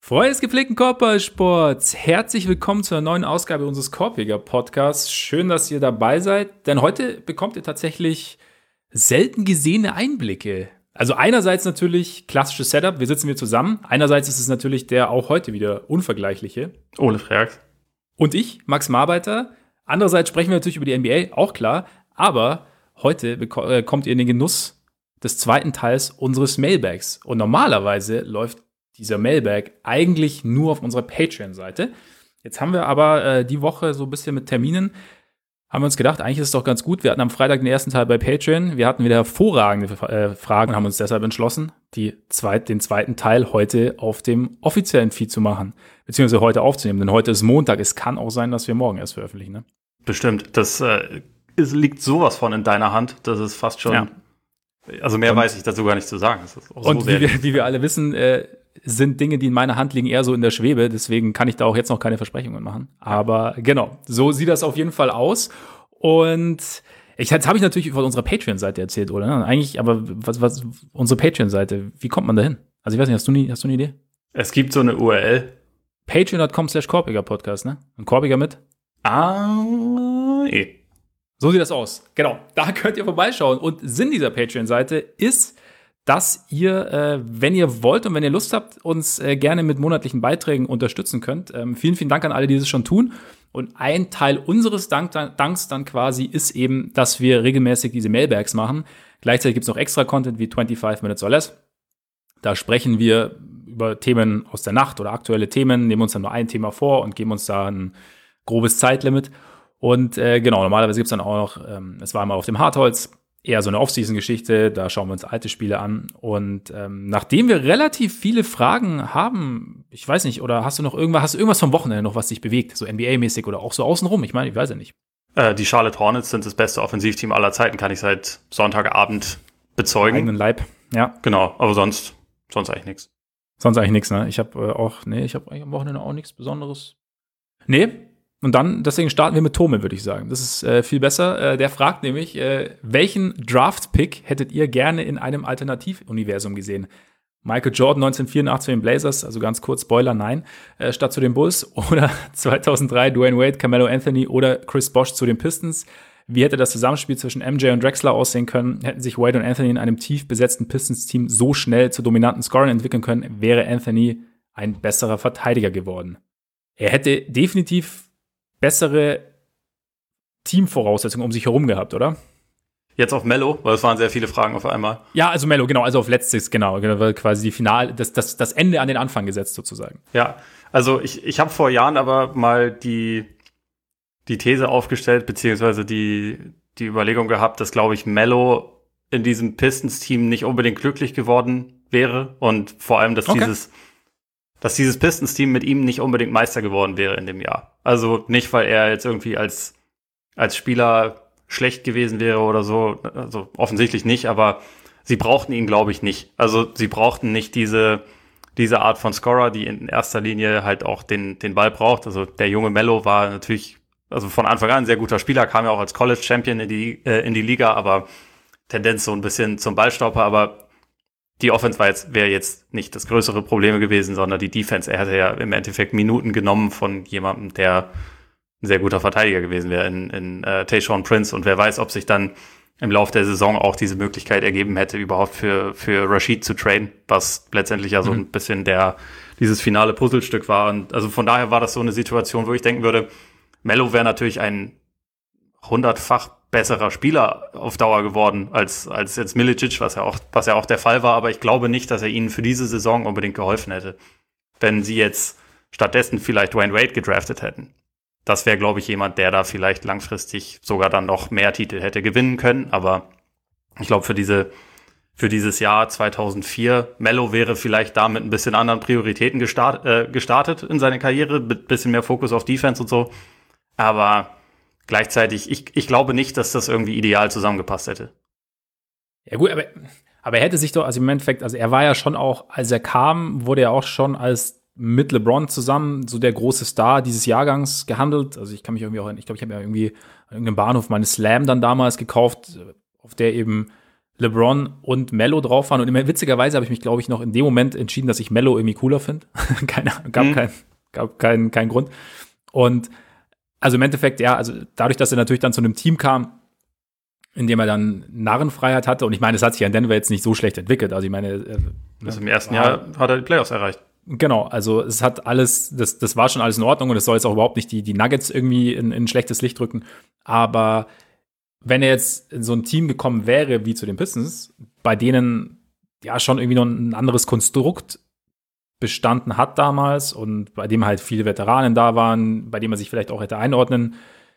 Freunde des gepflegten Korbballsports, herzlich willkommen zu einer neuen Ausgabe unseres Korbjäger-Podcasts. Schön, dass ihr dabei seid, denn heute bekommt ihr tatsächlich selten gesehene Einblicke. Also einerseits natürlich klassisches Setup, wir sitzen hier zusammen. Einerseits ist es natürlich der auch heute wieder unvergleichliche Ole Frerk. Und ich, Max Marbeiter. Andererseits sprechen wir natürlich über die NBA, auch klar. Aber heute kommt ihr in den Genuss des zweiten Teils unseres Mailbags. Und normalerweise läuft dieser Mailbag eigentlich nur auf unserer Patreon-Seite. Jetzt haben wir aber die Woche so ein bisschen mit Terminen, haben wir uns gedacht, eigentlich ist es doch ganz gut. Wir hatten am Freitag den ersten Teil bei Patreon. Wir hatten wieder hervorragende Fragen und haben uns deshalb entschlossen, den zweiten Teil heute auf dem offiziellen Feed zu machen. Beziehungsweise heute aufzunehmen, denn heute ist Montag. Es kann auch sein, dass wir morgen erst veröffentlichen. Ne? Bestimmt. Das liegt sowas von in deiner Hand. Das ist fast schon. Ja. Also mehr weiß ich dazu gar nicht zu sagen. Das ist auch und so wie wir alle wissen, sind Dinge, die in meiner Hand liegen, eher so in der Schwebe. Deswegen kann ich da auch jetzt noch keine Versprechungen machen. Aber genau, so sieht das auf jeden Fall aus. Und jetzt habe ich natürlich von unserer Patreon-Seite erzählt, oder? Eigentlich, aber was unsere Patreon-Seite, wie kommt man da hin? Also ich weiß nicht, hast du eine Idee? Es gibt so eine URL. Patreon.com/Korbiger-Podcast, ne? Und Korbiger mit? So sieht das aus. Genau, da könnt ihr vorbeischauen. Und Sinn dieser Patreon-Seite ist, dass ihr, wenn ihr wollt und wenn ihr Lust habt, uns gerne mit monatlichen Beiträgen unterstützen könnt. Vielen, vielen Dank an alle, die das schon tun. Und ein Teil unseres Danks dann quasi ist eben, dass wir regelmäßig diese Mailbags machen. Gleichzeitig gibt es noch extra Content wie 25 Minutes or Less. Da sprechen wir über Themen aus der Nacht oder aktuelle Themen, nehmen uns dann nur ein Thema vor und geben uns da ein grobes Zeitlimit. Und genau, normalerweise gibt es dann auch noch, es war mal auf dem Hartholz, eher so eine Off-Season-Geschichte, da schauen wir uns alte Spiele an. Und nachdem wir relativ viele Fragen haben, ich weiß nicht, oder hast du irgendwas vom Wochenende noch, was dich bewegt, so NBA-mäßig oder auch so außenrum? Ich meine, ich weiß ja nicht. Die Charlotte Hornets sind das beste Offensivteam aller Zeiten, kann ich seit Sonntagabend bezeugen. Eigenen Leib, ja. Genau, aber sonst eigentlich nichts. Sonst eigentlich nichts, ne? Ich habe eigentlich am Wochenende auch nichts Besonderes. Nee. Und dann, deswegen starten wir mit Tome, würde ich sagen. Das ist viel besser. Der fragt nämlich, welchen Draft-Pick hättet ihr gerne in einem Alternativuniversum gesehen? Michael Jordan 1984 zu den Blazers, also ganz kurz, Spoiler, nein, statt zu den Bulls. Oder 2003 Dwayne Wade, Carmelo Anthony oder Chris Bosh zu den Pistons. Wie hätte das Zusammenspiel zwischen MJ und Drexler aussehen können? Hätten sich Wade und Anthony in einem tief besetzten Pistons-Team so schnell zu dominanten Scorern entwickeln können, wäre Anthony ein besserer Verteidiger geworden. Er hätte definitiv bessere Teamvoraussetzungen um sich herum gehabt, oder? Jetzt auf Melo, weil es waren sehr viele Fragen auf einmal. Ja, also Melo, genau, also auf letztes, genau, weil quasi die Finale, das Ende an den Anfang gesetzt sozusagen. Ja, also ich habe vor Jahren aber mal die These aufgestellt, beziehungsweise die Überlegung gehabt, dass, glaube ich, Melo in diesem Pistons-Team nicht unbedingt glücklich geworden wäre und vor allem, dass dieses Pistons-Team mit ihm nicht unbedingt Meister geworden wäre in dem Jahr. Also nicht, weil er jetzt irgendwie als Spieler schlecht gewesen wäre oder so, also offensichtlich nicht, aber sie brauchten ihn, glaube ich, nicht. Also sie brauchten nicht diese Art von Scorer, die in erster Linie halt auch den Ball braucht. Also der junge Melo war natürlich, also von Anfang an ein sehr guter Spieler, kam ja auch als College-Champion in die Liga, aber Tendenz so ein bisschen zum Ballstauber, aber die Offense wäre jetzt nicht das größere Problem gewesen, sondern die Defense. Er hätte ja im Endeffekt Minuten genommen von jemandem, der ein sehr guter Verteidiger gewesen wäre in Tayshaun Prince. Und wer weiß, ob sich dann im Laufe der Saison auch diese Möglichkeit ergeben hätte, überhaupt für Rashid zu traden, was letztendlich ja so ein bisschen dieses finale Puzzlestück war. Und also von daher war das so eine Situation, wo ich denken würde, Melo wäre natürlich ein 100-fach besserer Spieler auf Dauer geworden als jetzt Milicic, was ja auch der Fall war, aber ich glaube nicht, dass er ihnen für diese Saison unbedingt geholfen hätte, wenn sie jetzt stattdessen vielleicht Dwayne Wade gedraftet hätten. Das wäre, glaube ich, jemand, der da vielleicht langfristig sogar dann noch mehr Titel hätte gewinnen können, aber ich glaube, für dieses Jahr 2004, Melo wäre vielleicht da mit ein bisschen anderen Prioritäten gestartet in seine Karriere, mit ein bisschen mehr Fokus auf Defense und so, aber gleichzeitig, ich glaube nicht, dass das irgendwie ideal zusammengepasst hätte. Ja gut, aber er hätte sich doch, also im Endeffekt, also er war ja schon auch, als er kam, wurde er auch schon als mit LeBron zusammen so der große Star dieses Jahrgangs gehandelt. Also ich glaube, ich habe ja irgendwie an irgendeinem Bahnhof meine Slam dann damals gekauft, auf der eben LeBron und Melo drauf waren. Und immer, witzigerweise habe ich mich, glaube ich, noch in dem Moment entschieden, dass ich Melo irgendwie cooler finde. Gab keinen Grund. Und also im Endeffekt, ja, also dadurch, dass er natürlich dann zu einem Team kam, in dem er dann Narrenfreiheit hatte. Und ich meine, das hat sich ja in Denver jetzt nicht so schlecht entwickelt. Also ich meine, im ersten Jahr hat er die Playoffs erreicht. Genau, also es hat alles, das war schon alles in Ordnung und es soll jetzt auch überhaupt nicht die Nuggets irgendwie in ein schlechtes Licht rücken. Aber wenn er jetzt in so ein Team gekommen wäre wie zu den Pistons, bei denen ja schon irgendwie noch ein anderes Konstrukt bestanden hat damals und bei dem halt viele Veteranen da waren, bei dem man sich vielleicht auch hätte einordnen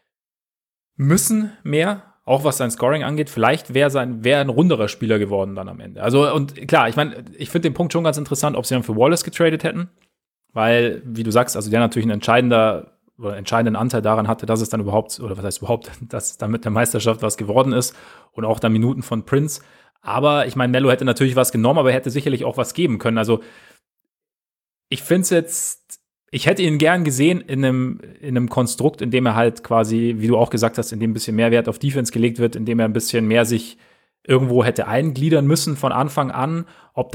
müssen mehr, auch was sein Scoring angeht, vielleicht wäre ein runderer Spieler geworden dann am Ende. Also, und klar, ich meine, ich finde den Punkt schon ganz interessant, ob sie dann für Wallace getradet hätten, weil, wie du sagst, also der natürlich einen entscheidenden Anteil daran hatte, dass es dann überhaupt, oder was heißt überhaupt, dass dann mit der Meisterschaft was geworden ist und auch dann Minuten von Prince. Aber ich meine, Melo hätte natürlich was genommen, aber er hätte sicherlich auch was geben können. Also, ich finde es jetzt, ich hätte ihn gern gesehen in einem Konstrukt, in dem er halt quasi, wie du auch gesagt hast, in dem ein bisschen mehr Wert auf Defense gelegt wird, in dem er ein bisschen mehr sich irgendwo hätte eingliedern müssen von Anfang an, ob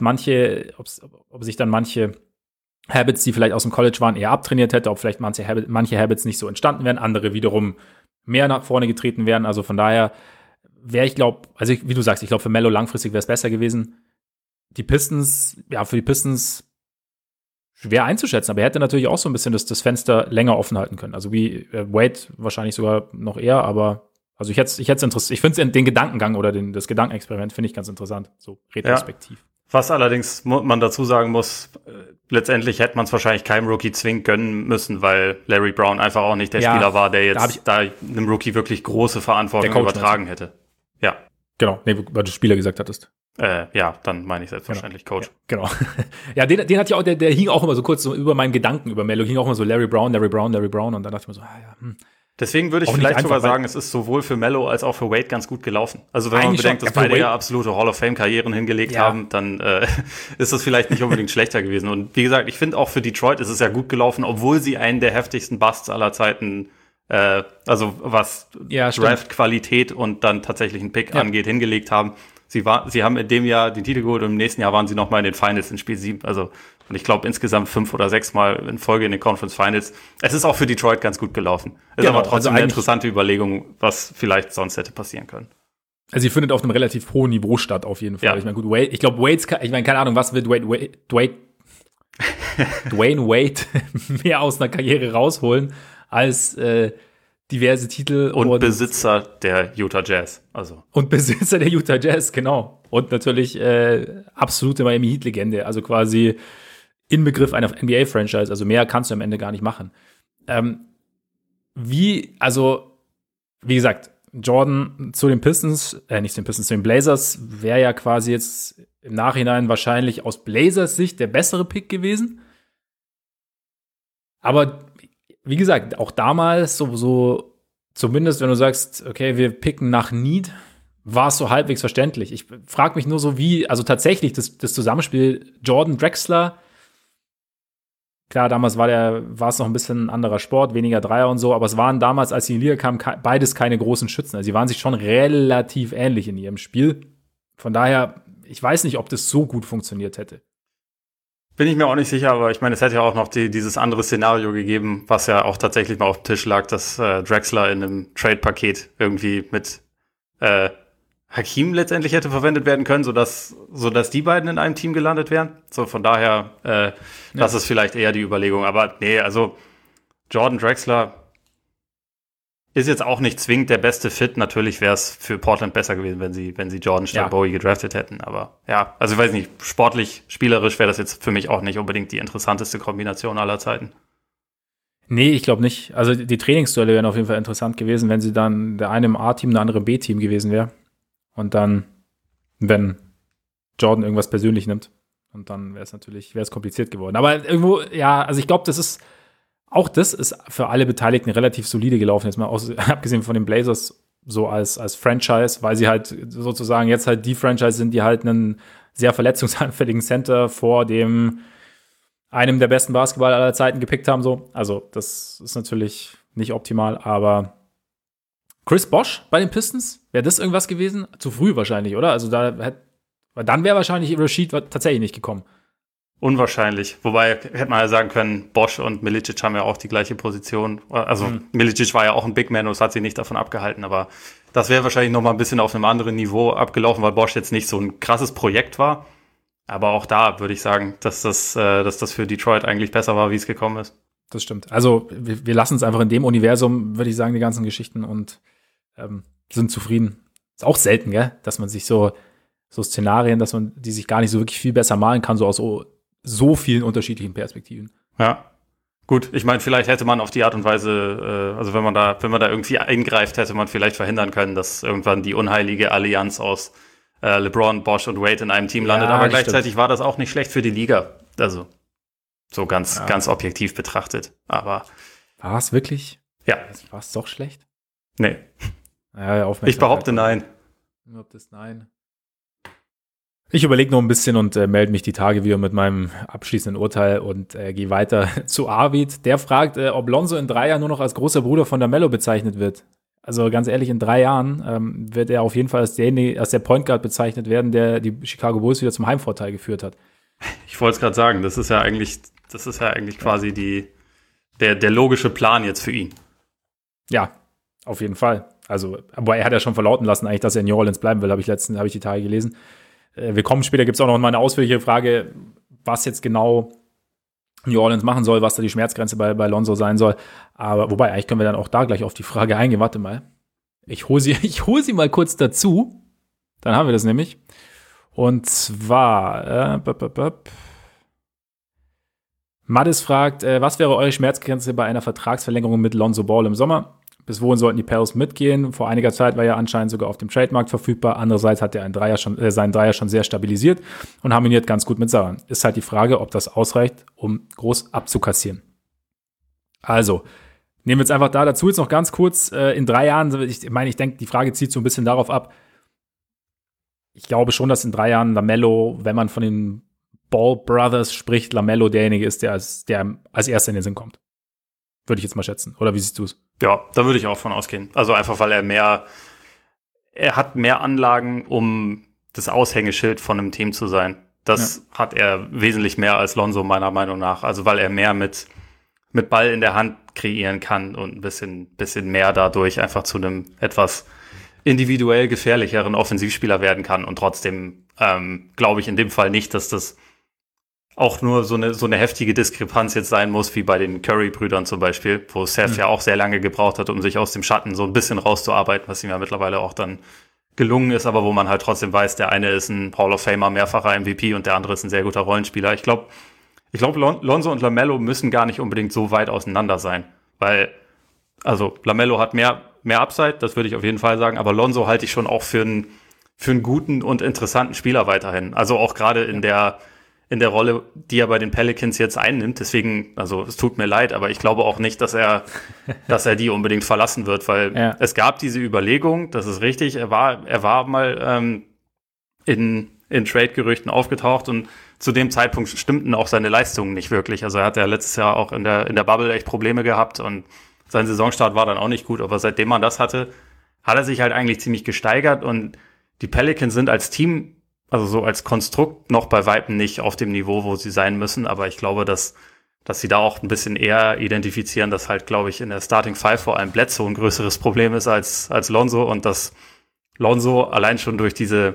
sich dann manche Habits, die vielleicht aus dem College waren, eher abtrainiert hätte, ob vielleicht manche Habits nicht so entstanden wären, andere wiederum mehr nach vorne getreten wären. Also von daher wie du sagst, ich glaube, für Melo langfristig wäre es besser gewesen. Für die Pistons schwer einzuschätzen, aber er hätte natürlich auch so ein bisschen das Fenster länger offen halten können. Also wie Wade wahrscheinlich sogar noch eher, aber also ich finde den Gedankengang oder das Gedankenexperiment finde ich ganz interessant, so retrospektiv. Ja. Was allerdings man dazu sagen muss, letztendlich hätte man es wahrscheinlich keinem Rookie zwingend gönnen müssen, weil Larry Brown einfach auch nicht der Spieler war, der jetzt da einem Rookie wirklich große Verantwortung übertragen hätte. Ja. Genau, weil du Spieler gesagt hattest. Ja, dann meine ich selbstverständlich Coach. Ja, genau. Ja, den hat ja auch, der hing auch immer so kurz so über meinen Gedanken über Melo, hing auch immer so Larry Brown und dann dachte ich mir so, Deswegen würde ich vielleicht sogar sagen, es ist sowohl für Melo als auch für Wade ganz gut gelaufen. Also wenn man bedenkt, dass beide ja absolute Hall-of-Fame-Karrieren hingelegt haben, dann ist das vielleicht nicht unbedingt schlechter gewesen. Und wie gesagt, ich finde auch für Detroit ist es ja gut gelaufen, obwohl sie einen der heftigsten Busts aller Zeiten, also was Draft-Qualität und dann tatsächlich einen Pick angeht, hingelegt haben. Sie haben in dem Jahr den Titel geholt und im nächsten Jahr waren sie noch mal in den Finals in Spiel 7. Also, und ich glaube insgesamt 5 oder 6 Mal in Folge in den Conference Finals. Es ist auch für Detroit ganz gut gelaufen. Ist aber trotzdem eine interessante Überlegung, was vielleicht sonst hätte passieren können. Also, sie findet auf einem relativ hohen Niveau statt, auf jeden Fall. Ja. Ich meine, gut, Wade, keine Ahnung, was wird Dwayne Wade mehr aus einer Karriere rausholen als diverse Titel. Und Besitzer der Utah Jazz. Und Besitzer der Utah Jazz, genau. Und natürlich absolute Miami Heat-Legende. Also quasi Inbegriff einer NBA-Franchise. Also mehr kannst du am Ende gar nicht machen. Wie gesagt, Jordan zu den Pistons, zu den Blazers, wäre ja quasi jetzt im Nachhinein wahrscheinlich aus Blazers Sicht der bessere Pick gewesen. Aber wie gesagt, auch damals so zumindest, wenn du sagst, okay, wir picken nach Need, war es so halbwegs verständlich. Ich frage mich nur so, also tatsächlich das Zusammenspiel Jordan Drexler, klar, damals war es noch ein bisschen ein anderer Sport, weniger Dreier und so, aber es waren damals, als sie in die Liga kamen, beides keine großen Schützen. Also sie waren sich schon relativ ähnlich in ihrem Spiel. Von daher, ich weiß nicht, ob das so gut funktioniert hätte. Bin ich mir auch nicht sicher, aber ich meine, es hätte ja auch noch dieses andere Szenario gegeben, was ja auch tatsächlich mal auf dem Tisch lag, dass Drexler in einem Trade-Paket irgendwie mit Hakeem letztendlich hätte verwendet werden können, sodass die beiden in einem Team gelandet wären. So, von daher, das ist vielleicht eher die Überlegung. Aber nee, also Jordan Drexler ist jetzt auch nicht zwingend der beste Fit. Natürlich wäre es für Portland besser gewesen, wenn sie Jordan statt Bowie gedraftet hätten. Aber ja, also ich weiß nicht, sportlich, spielerisch wäre das jetzt für mich auch nicht unbedingt die interessanteste Kombination aller Zeiten. Nee, ich glaube nicht. Also die Trainingsduelle wären auf jeden Fall interessant gewesen, wenn sie dann der eine im A-Team, der andere im B-Team gewesen wäre. Und dann, wenn Jordan irgendwas persönlich nimmt. Und dann wäre es kompliziert geworden. Aber irgendwo, ja, also ich glaube, das ist für alle Beteiligten relativ solide gelaufen, jetzt mal abgesehen von den Blazers so als Franchise, weil sie halt sozusagen jetzt halt die Franchise sind, die halt einen sehr verletzungsanfälligen Center vor einem der besten Basketballer aller Zeiten gepickt haben. So. Also das ist natürlich nicht optimal, aber Chris Bosh bei den Pistons? Wäre das irgendwas gewesen? Zu früh wahrscheinlich, oder? Also weil dann wäre wahrscheinlich Rashid tatsächlich nicht gekommen. Unwahrscheinlich. Wobei, hätte man ja sagen können, Bosh und Milicic haben ja auch die gleiche Position. Also Milicic war ja auch ein Big Man und es hat sie nicht davon abgehalten, aber das wäre wahrscheinlich noch mal ein bisschen auf einem anderen Niveau abgelaufen, weil Bosh jetzt nicht so ein krasses Projekt war. Aber auch da würde ich sagen, dass das für Detroit eigentlich besser war, wie es gekommen ist. Das stimmt. Also wir lassen es einfach in dem Universum, würde ich sagen, die ganzen Geschichten und sind zufrieden. Ist auch selten, gell? Dass man sich so Szenarien, dass man die sich gar nicht so wirklich viel besser malen kann, so aus so vielen unterschiedlichen Perspektiven. Ja, gut. Ich meine, vielleicht hätte man auf die Art und Weise, also wenn man da irgendwie eingreift, hätte man vielleicht verhindern können, dass irgendwann die unheilige Allianz aus LeBron, Bosh und Wade in einem Team landet. Aber gleichzeitig war das auch nicht schlecht für die Liga. Also so ganz objektiv betrachtet. Aber war es wirklich? Ja. War es doch schlecht? Nee. Ja, ich behaupte nein. Nein. Ich überlege noch ein bisschen und melde mich die Tage wieder mit meinem abschließenden Urteil und gehe weiter zu Arvid. Der fragt, ob Lonzo in 3 Jahren nur noch als großer Bruder von LaMelo bezeichnet wird. Also ganz ehrlich, in 3 Jahren wird er auf jeden Fall als der Point Guard bezeichnet werden, der die Chicago Bulls wieder zum Heimvorteil geführt hat. Ich wollte es gerade sagen, das ist ja eigentlich quasi der logische Plan jetzt für ihn. Ja, auf jeden Fall. Also, aber er hat ja schon verlauten lassen, eigentlich, dass er in New Orleans bleiben will, habe ich die Tage gelesen. Wir kommen später, gibt es auch noch mal eine ausführliche Frage, was jetzt genau New Orleans machen soll, was da die Schmerzgrenze bei Lonzo sein soll. Aber wobei, eigentlich können wir dann auch da gleich auf die Frage eingehen. Warte mal. Ich hole sie mal kurz dazu. Dann haben wir das nämlich. Und zwar Maddis fragt, was wäre eure Schmerzgrenze bei einer Vertragsverlängerung mit Lonzo Ball im Sommer? Bis wohin sollten die Pels mitgehen? Vor einiger Zeit war er anscheinend sogar auf dem Trademarkt verfügbar. Andererseits hat er seinen Dreier schon sehr stabilisiert und harmoniert ganz gut mit Zion. Ist halt die Frage, ob das ausreicht, um groß abzukassieren. Also, nehmen wir jetzt einfach dazu jetzt noch ganz kurz. In 3 Jahren, ich denke, die Frage zieht so ein bisschen darauf ab. Ich glaube schon, dass in 3 Jahren LaMelo, wenn man von den Ball Brothers spricht, LaMelo derjenige ist, der als erster in den Sinn kommt. Würde ich jetzt mal schätzen. Oder wie siehst du es? Ja, da würde ich auch von ausgehen. Also einfach, weil er hat mehr Anlagen, um das Aushängeschild von einem Team zu sein. Das hat er wesentlich mehr als Lonzo, meiner Meinung nach. Also weil er mehr mit Ball in der Hand kreieren kann und ein bisschen mehr dadurch einfach zu einem etwas individuell gefährlicheren Offensivspieler werden kann. Und trotzdem glaube ich in dem Fall nicht, dass das auch nur so eine heftige Diskrepanz jetzt sein muss, wie bei den Curry-Brüdern zum Beispiel, wo Seth ja auch sehr lange gebraucht hat, um sich aus dem Schatten so ein bisschen rauszuarbeiten, was ihm ja mittlerweile auch dann gelungen ist, aber wo man halt trotzdem weiß, der eine ist ein Hall of Famer, mehrfacher MVP und der andere ist ein sehr guter Rollenspieler. Ich glaube, Lonzo und LaMelo müssen gar nicht unbedingt so weit auseinander sein, weil, also LaMelo hat mehr Upside, das würde ich auf jeden Fall sagen, aber Lonzo halte ich schon auch für einen guten und interessanten Spieler weiterhin. Also auch gerade in der Rolle, die er bei den Pelicans jetzt einnimmt. Deswegen, also es tut mir leid, aber ich glaube auch nicht, dass er die unbedingt verlassen wird, weil es gab diese Überlegung, das ist richtig, er war mal in Trade-Gerüchten aufgetaucht und zu dem Zeitpunkt stimmten auch seine Leistungen nicht wirklich. Also er hat ja letztes Jahr auch in der Bubble echt Probleme gehabt und sein Saisonstart war dann auch nicht gut, aber seitdem man das hatte, hat er sich halt eigentlich ziemlich gesteigert und die Pelicans sind als Team, also so als Konstrukt noch bei Weitem nicht auf dem Niveau, wo sie sein müssen. Aber ich glaube, dass sie da auch ein bisschen eher identifizieren, dass halt, glaube ich, in der Starting Five vor allem Bledsoe ein größeres Problem ist als Lonzo und dass Lonzo allein schon durch diese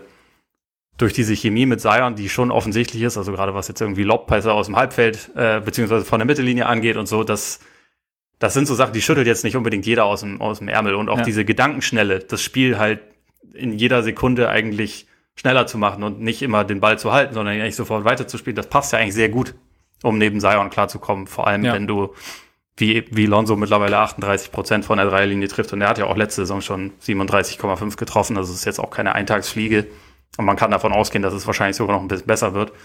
Chemie mit Zion, die schon offensichtlich ist, also gerade was jetzt irgendwie Lobpässe aus dem Halbfeld beziehungsweise von der Mittellinie angeht und so, das sind so Sachen, die schüttelt jetzt nicht unbedingt jeder aus dem Ärmel. Und auch diese Gedankenschnelle, das Spiel halt in jeder Sekunde eigentlich schneller zu machen und nicht immer den Ball zu halten, sondern eigentlich sofort weiterzuspielen, das passt ja eigentlich sehr gut, um neben Zion klarzukommen. Vor allem, wenn du, wie Lonzo mittlerweile 38% von der Dreierlinie trifft und er hat ja auch letzte Saison schon 37,5 getroffen, also es ist jetzt auch keine Eintagsfliege und man kann davon ausgehen, dass es wahrscheinlich sogar noch ein bisschen besser wird.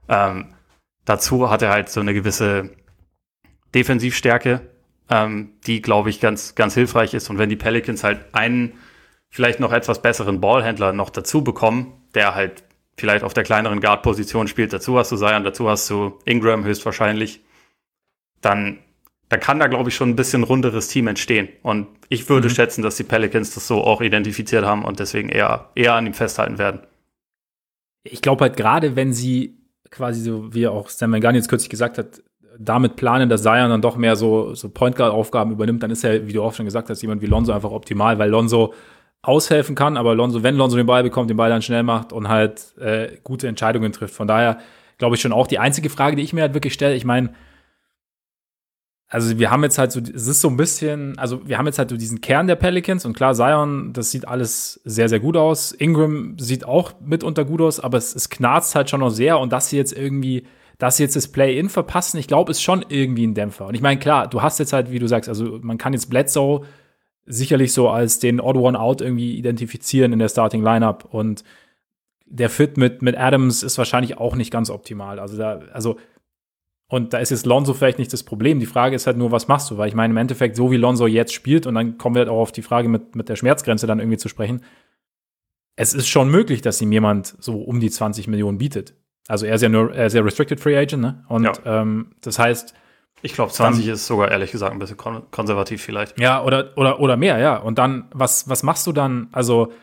Dazu hat er halt so eine gewisse Defensivstärke, die, glaube ich, ganz, ganz hilfreich ist und wenn die Pelicans halt einen vielleicht noch etwas besseren Ballhändler noch dazu bekommen, der halt vielleicht auf der kleineren Guard-Position spielt. Dazu hast du Zion, dazu hast du Ingram höchstwahrscheinlich. Dann da kann da, glaube ich, schon ein bisschen runderes Team entstehen. Und ich würde schätzen, dass die Pelicans das so auch identifiziert haben und deswegen eher an ihm festhalten werden. Ich glaube halt gerade, wenn sie quasi so, wie auch Stan Van Gundy jetzt kürzlich gesagt hat, damit planen, dass Zion dann doch mehr so Point Guard Aufgaben übernimmt, dann ist er, wie du auch schon gesagt hast, jemand wie Lonzo einfach optimal, weil Lonzo aushelfen kann, aber wenn Lonzo den Ball bekommt, den Ball dann schnell macht und halt gute Entscheidungen trifft. Von daher glaube ich schon auch die einzige Frage, die ich mir halt wirklich stelle, ich meine, also wir haben jetzt halt so, es ist so ein bisschen, also wir haben jetzt halt so diesen Kern der Pelicans und klar, Zion, das sieht alles sehr, sehr gut aus. Ingram sieht auch mitunter gut aus, aber es knarzt halt schon noch sehr und dass sie jetzt das Play-In verpassen, ich glaube, ist schon irgendwie ein Dämpfer. Und ich meine, klar, du hast jetzt halt, wie du sagst, also man kann jetzt Bledsoe sicherlich so als den Odd One Out irgendwie identifizieren in der Starting Lineup und der Fit mit Adams ist wahrscheinlich auch nicht ganz optimal. Und da ist jetzt Lonzo vielleicht nicht das Problem. Die Frage ist halt nur, was machst du? Weil ich meine, im Endeffekt, so wie Lonzo jetzt spielt, und dann kommen wir halt auch auf die Frage mit der Schmerzgrenze dann irgendwie zu sprechen, es ist schon möglich, dass ihm jemand so um die 20 Millionen bietet. Also er ist ja nur sehr Restricted Free Agent, ne? Und das heißt, ich glaube, 20 ist sogar ehrlich gesagt ein bisschen konservativ vielleicht. Ja, oder mehr, ja. Und dann, was machst du dann? Also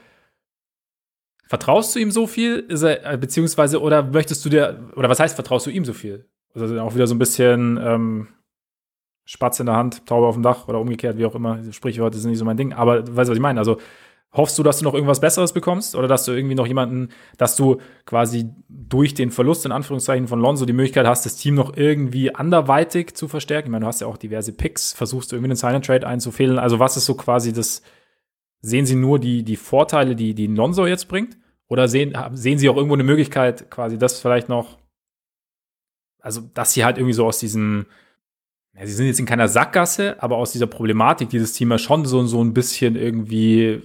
vertraust du ihm so viel? Beziehungsweise, oder möchtest du oder was heißt, vertraust du ihm so viel? Also auch wieder so ein bisschen Spatz in der Hand, Taube auf dem Dach oder umgekehrt, wie auch immer. Sprichwörter sind nicht so mein Ding. Aber weißt du, was ich meine? Also hoffst du, dass du noch irgendwas Besseres bekommst oder dass du irgendwie noch dass du quasi durch den Verlust in Anführungszeichen von Lonzo die Möglichkeit hast, das Team noch irgendwie anderweitig zu verstärken? Ich meine, du hast ja auch diverse Picks, versuchst du irgendwie einen Sign-and-Trade einzufädeln. Also was ist so quasi sehen Sie nur die Vorteile, die Lonzo jetzt bringt? Oder sehen Sie auch irgendwo eine Möglichkeit, quasi das vielleicht noch, also dass sie halt irgendwie so aus diesem, ja, sie sind jetzt in keiner Sackgasse, aber aus dieser Problematik, die das Team ja schon so ein bisschen irgendwie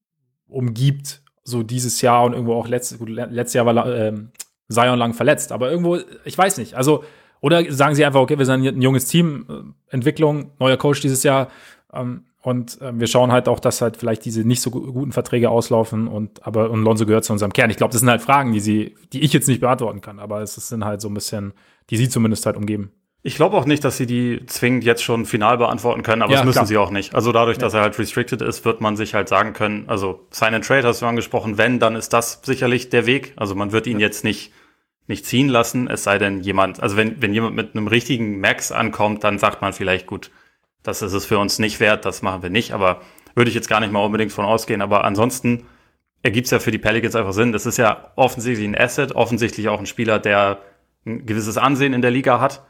umgibt, so dieses Jahr und irgendwo auch letztes Jahr war Zion lang verletzt, aber irgendwo, ich weiß nicht, also, oder sagen sie einfach, okay, wir sind ein junges Team, Entwicklung, neuer Coach dieses Jahr, und wir schauen halt auch, dass halt vielleicht diese nicht so guten Verträge auslaufen und Lonzo gehört zu unserem Kern. Ich glaube, das sind halt Fragen, die ich jetzt nicht beantworten kann, aber es sind halt so ein bisschen, die sie zumindest halt umgeben. Ich glaube auch nicht, dass sie die zwingend jetzt schon final beantworten können, aber das müssen sie auch nicht. Also dadurch, dass er halt restricted ist, wird man sich halt sagen können, also Sign and Trade hast du angesprochen, dann ist das sicherlich der Weg. Also man wird ihn jetzt nicht ziehen lassen, es sei denn wenn jemand mit einem richtigen Max ankommt, dann sagt man vielleicht, gut, das ist es für uns nicht wert, das machen wir nicht, aber würde ich jetzt gar nicht mal unbedingt von ausgehen, aber ansonsten ergibt es ja für die Pelicans einfach Sinn. Das ist ja offensichtlich ein Asset, offensichtlich auch ein Spieler, der ein gewisses Ansehen in der Liga hat.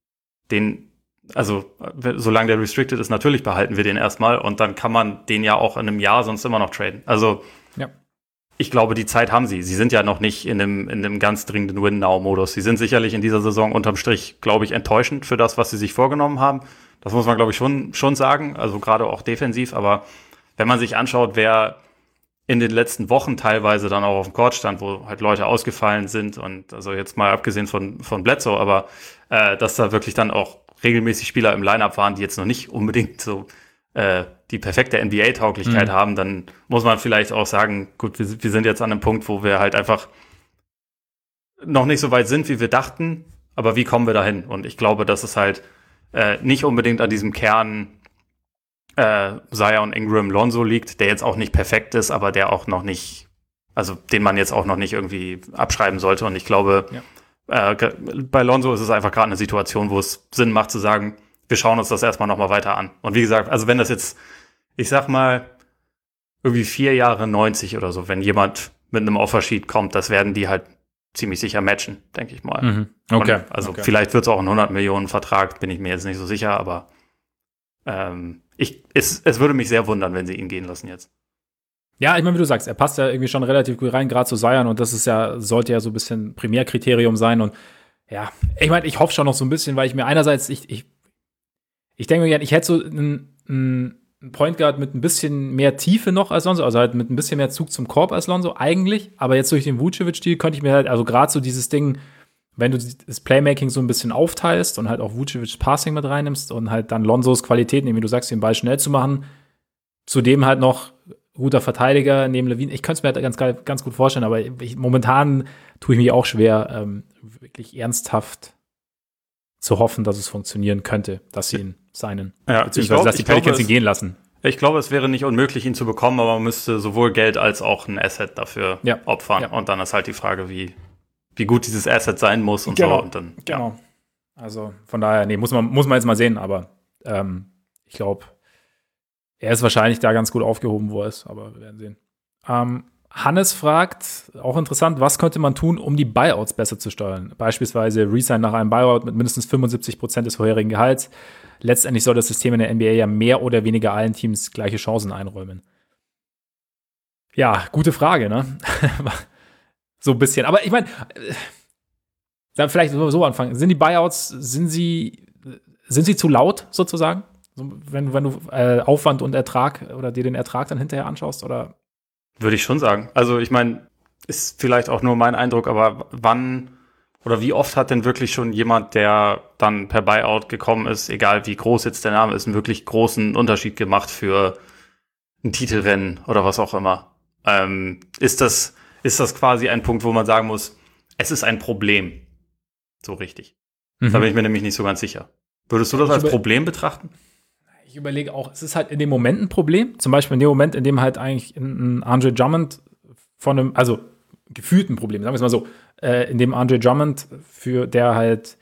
Solange der restricted ist, natürlich behalten wir den erstmal und dann kann man den ja auch in einem Jahr sonst immer noch traden. Also, ja. Ich glaube, die Zeit haben sie. Sie sind ja noch nicht in einem ganz dringenden Win-Now-Modus. Sie sind sicherlich in dieser Saison unterm Strich, glaube ich, enttäuschend für das, was sie sich vorgenommen haben. Das muss man, glaube ich, schon sagen. Also gerade auch defensiv. Aber wenn man sich anschaut, wer in den letzten Wochen teilweise dann auch auf dem Court stand, wo halt Leute ausgefallen sind und also jetzt mal abgesehen von Bledsoe, aber dass da wirklich dann auch regelmäßig Spieler im Lineup waren, die jetzt noch nicht unbedingt so die perfekte NBA-Tauglichkeit haben, dann muss man vielleicht auch sagen, gut, wir sind jetzt an einem Punkt, wo wir halt einfach noch nicht so weit sind, wie wir dachten, aber wie kommen wir dahin? Und ich glaube, dass es halt nicht unbedingt an diesem Kern Zion, Ingram, Lonzo liegt, der jetzt auch nicht perfekt ist, aber der auch noch nicht, also den man jetzt auch noch nicht irgendwie abschreiben sollte. Und ich glaube, bei Lonzo ist es einfach gerade eine Situation, wo es Sinn macht zu sagen, wir schauen uns das erstmal nochmal weiter an. Und wie gesagt, also wenn das jetzt, ich sag mal, irgendwie 4 Jahre 90 oder so, wenn jemand mit einem Offersheet kommt, das werden die halt ziemlich sicher matchen, denke ich mal. Mhm. Okay. Vielleicht wird es auch ein 100 Millionen Vertrag, bin ich mir jetzt nicht so sicher, aber es würde mich sehr wundern, wenn sie ihn gehen lassen jetzt. Ja, ich meine, wie du sagst, er passt ja irgendwie schon relativ gut rein, gerade zu Zion, und das sollte ja so ein bisschen Primärkriterium sein. Und ja, ich meine, ich hoffe schon noch so ein bisschen, weil ich mir einerseits, ich denke mir gerne, ich hätte so einen Point Guard mit ein bisschen mehr Tiefe noch als Lonzo, also halt mit ein bisschen mehr Zug zum Korb als Lonzo eigentlich, aber jetzt durch den Vucevic-Stil könnte ich mir halt, also gerade so dieses Ding, wenn du das Playmaking so ein bisschen aufteilst und halt auch Vucevic's Passing mit reinnimmst und halt dann Lonzos Qualitäten, wie du sagst, den Ball schnell zu machen, zudem halt noch guter Verteidiger neben Levine. Ich könnte es mir halt ganz gut vorstellen, aber momentan tue ich mich auch schwer, wirklich ernsthaft zu hoffen, dass es funktionieren könnte, dass sie ihn signen. Ja, beziehungsweise dass die Pelicans ihn gehen lassen. Ich glaube, es wäre nicht unmöglich, ihn zu bekommen, aber man müsste sowohl Geld als auch ein Asset dafür opfern. Ja. Und dann ist halt die Frage, wie gut dieses Asset sein muss und so. Und dann, genau. Also von daher, muss man jetzt mal sehen, aber ich glaube, er ist wahrscheinlich da ganz gut aufgehoben, wo er ist, aber wir werden sehen. Hannes fragt, auch interessant, was könnte man tun, um die Buyouts besser zu steuern? Beispielsweise Resign nach einem Buyout mit mindestens 75% des vorherigen Gehalts. Letztendlich soll das System in der NBA ja mehr oder weniger allen Teams gleiche Chancen einräumen. Ja, gute Frage, ne? So ein bisschen. Aber ich meine, dann vielleicht so anfangen. Sind die Buyouts, sind sie zu laut sozusagen? Wenn du Aufwand und Ertrag oder dir den Ertrag dann hinterher anschaust, oder? Würde ich schon sagen. Also ich meine, ist vielleicht auch nur mein Eindruck, aber wann oder wie oft hat denn wirklich schon jemand, der dann per Buyout gekommen ist, egal wie groß jetzt der Name ist, einen wirklich großen Unterschied gemacht für ein Titelrennen oder was auch immer? Ist das quasi ein Punkt, wo man sagen muss, es ist ein Problem? So richtig. Da bin ich mir nämlich nicht so ganz sicher. Würdest du das als Problem betrachten? Ich überlege auch, es ist halt in dem Moment ein Problem. Zum Beispiel in dem Moment, in dem halt eigentlich ein Andre Drummond also gefühlt ein Problem, sagen wir es mal so, in dem Andre Drummond, der halt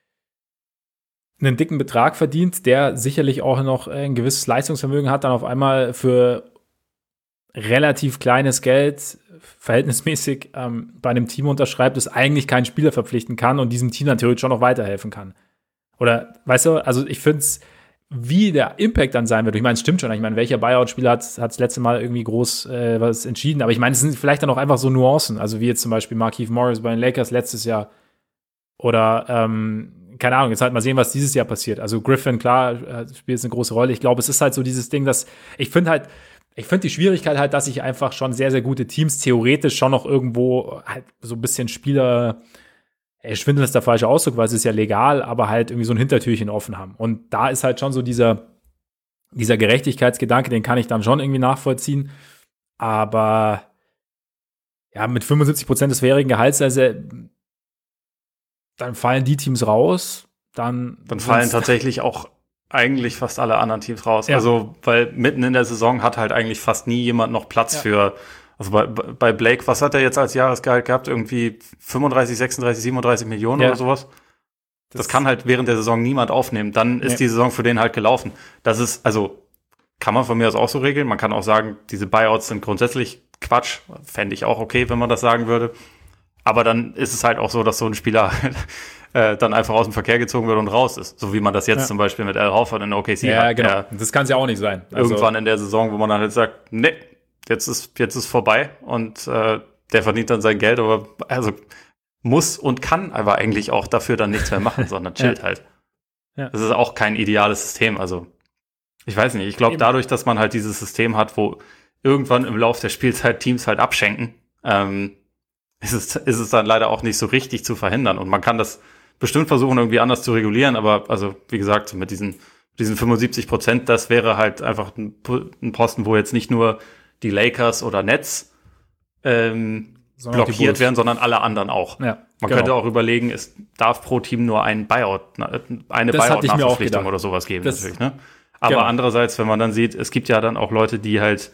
einen dicken Betrag verdient, der sicherlich auch noch ein gewisses Leistungsvermögen hat, dann auf einmal für relativ kleines Geld verhältnismäßig bei einem Team unterschreibt, das eigentlich keinen Spieler verpflichten kann und diesem Team dann theoretisch schon noch weiterhelfen kann. Oder, weißt du, also ich finde es, wie der Impact dann sein wird. Ich meine, es stimmt schon. Ich meine, welcher Buyout-Spieler hat das letzte Mal irgendwie groß was entschieden? Aber ich meine, es sind vielleicht dann auch einfach so Nuancen. Also wie jetzt zum Beispiel Markieff Morris bei den Lakers letztes Jahr. Oder, keine Ahnung, jetzt halt mal sehen, was dieses Jahr passiert. Also Griffin, klar, spielt jetzt eine große Rolle. Ich glaube, es ist halt so dieses Ding, dass ich finde die Schwierigkeit halt, dass ich einfach schon sehr, sehr gute Teams theoretisch schon noch irgendwo halt so ein bisschen Spieler Schwindel ist der falsche Ausdruck, weil es ist ja legal, aber halt irgendwie so ein Hintertürchen offen haben. Und da ist halt schon so dieser Gerechtigkeitsgedanke, den kann ich dann schon irgendwie nachvollziehen. Aber ja, mit 75% des vorherigen Gehalts, also dann fallen die Teams raus. Dann fallen tatsächlich auch eigentlich fast alle anderen Teams raus. Ja. Also, weil mitten in der Saison hat halt eigentlich fast nie jemand noch Platz für. Also bei Blake, was hat er jetzt als Jahresgehalt gehabt? Irgendwie 35, 36, 37 Millionen oder sowas? Das kann halt während der Saison niemand aufnehmen. Dann ist die Saison für den halt gelaufen. Das ist, also kann man von mir aus auch so regeln. Man kann auch sagen, diese Buyouts sind grundsätzlich Quatsch. Fände ich auch okay, wenn man das sagen würde. Aber dann ist es halt auch so, dass so ein Spieler dann einfach aus dem Verkehr gezogen wird und raus ist. So wie man das jetzt zum Beispiel mit Al Horford in OKC hat. Ja, genau. Das kann es ja auch nicht sein. Also irgendwann in der Saison, wo man dann halt sagt, nee, jetzt ist vorbei und der verdient dann sein Geld, aber also muss und kann aber eigentlich auch dafür dann nichts mehr machen, sondern chillt halt. Ja. Das ist auch kein ideales System. Also ich weiß nicht, ich glaube dadurch, dass man halt dieses System hat, wo irgendwann im Laufe der Spielzeit Teams halt abschenken, ist es dann leider auch nicht so richtig zu verhindern. Und man kann das bestimmt versuchen, irgendwie anders zu regulieren, aber also wie gesagt, mit diesen 75%, das wäre halt einfach ein Posten, wo jetzt nicht nur die Lakers oder Nets blockiert werden, sondern alle anderen auch. Ja, man könnte auch überlegen, es darf pro Team nur eine Buyout-Nachverpflichtung oder sowas geben, natürlich. Ne? Aber andererseits, wenn man dann sieht, es gibt ja dann auch Leute, die halt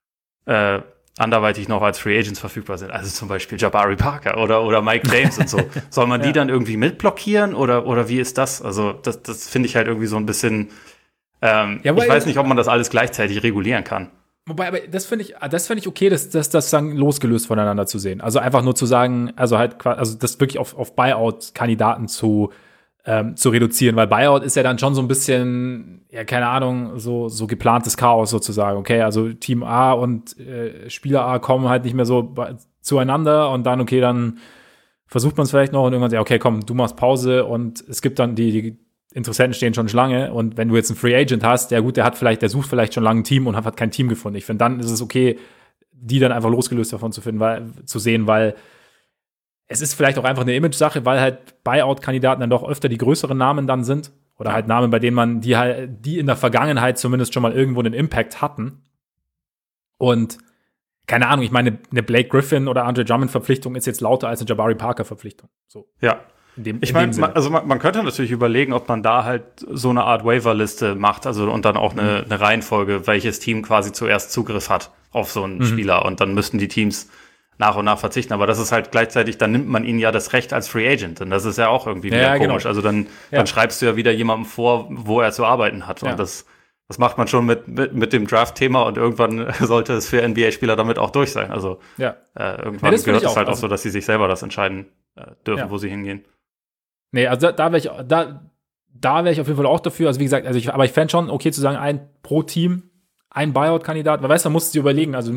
anderweitig noch als Free Agents verfügbar sind. Also zum Beispiel Jabari Parker oder Mike James und so. Soll man die dann irgendwie mitblockieren oder wie ist das? Also das finde ich halt irgendwie so ein bisschen ich weiß nicht, ob man das alles gleichzeitig regulieren kann. Wobei, aber das finde ich okay, das dann losgelöst voneinander zu sehen. Also einfach nur zu sagen, also das wirklich auf Buyout-Kandidaten zu reduzieren, weil Buyout ist ja dann schon so ein bisschen, ja, keine Ahnung, so geplantes Chaos sozusagen, okay, also Team A und Spieler A kommen halt nicht mehr so zueinander und dann, okay, dann versucht man es vielleicht noch und irgendwann sagt, okay, komm, du machst Pause und es gibt dann die Interessenten stehen schon Schlange und wenn du jetzt einen Free Agent hast, der sucht vielleicht schon lange ein Team und hat kein Team gefunden. Ich finde, dann ist es okay, die dann einfach losgelöst davon zu sehen, weil es ist vielleicht auch einfach eine Image-Sache, weil halt Buyout-Kandidaten dann doch öfter die größeren Namen dann sind oder halt Namen, bei denen man die in der Vergangenheit zumindest schon mal irgendwo einen Impact hatten. Und keine Ahnung, ich meine, eine Blake Griffin oder Andre Drummond-Verpflichtung ist jetzt lauter als eine Jabari Parker-Verpflichtung. So. Ja. Ich meine, also man könnte natürlich überlegen, ob man da halt so eine Art Waiver-Liste macht, also und dann auch eine Reihenfolge, welches Team quasi zuerst Zugriff hat auf so einen Spieler und dann müssten die Teams nach und nach verzichten. Aber das ist halt gleichzeitig, dann nimmt man ihnen ja das Recht als Free Agent. Und das ist ja auch irgendwie wieder komisch. Genau. Also dann schreibst du ja wieder jemandem vor, wo er zu arbeiten hat. Und das macht man schon mit dem Draft-Thema und irgendwann sollte es für NBA-Spieler damit auch durch sein. Also irgendwann gehört es halt auch so, dass sie sich selber das entscheiden dürfen, wo sie hingehen. Nee, also da wäre ich auf jeden Fall auch dafür. Also wie gesagt, aber ich fände schon okay zu sagen, pro Team, ein Buyout-Kandidat. Weil weißt du, da musst du dir überlegen, also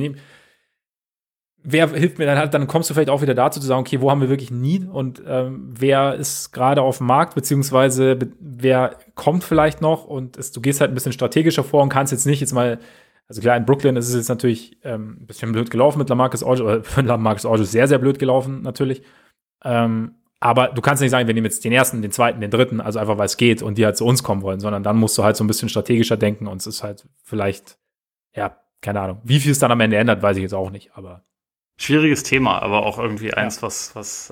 wer hilft mir dann halt, dann kommst du vielleicht auch wieder dazu zu sagen, okay, wo haben wir wirklich Need und wer ist gerade auf dem Markt, beziehungsweise wer kommt vielleicht noch und du gehst halt ein bisschen strategischer vor und kannst jetzt nicht also klar, in Brooklyn ist es jetzt natürlich ein bisschen blöd gelaufen mit LaMarcus Aldridge, oder für LaMarcus Aldridge sehr, sehr blöd gelaufen natürlich. Aber du kannst nicht sagen, wir nehmen jetzt den ersten, den zweiten, den dritten, also einfach, weil es geht und die halt zu uns kommen wollen, sondern dann musst du halt so ein bisschen strategischer denken und es ist halt vielleicht, keine Ahnung. Wie viel es dann am Ende ändert, weiß ich jetzt auch nicht, aber schwieriges Thema, aber auch irgendwie eins, was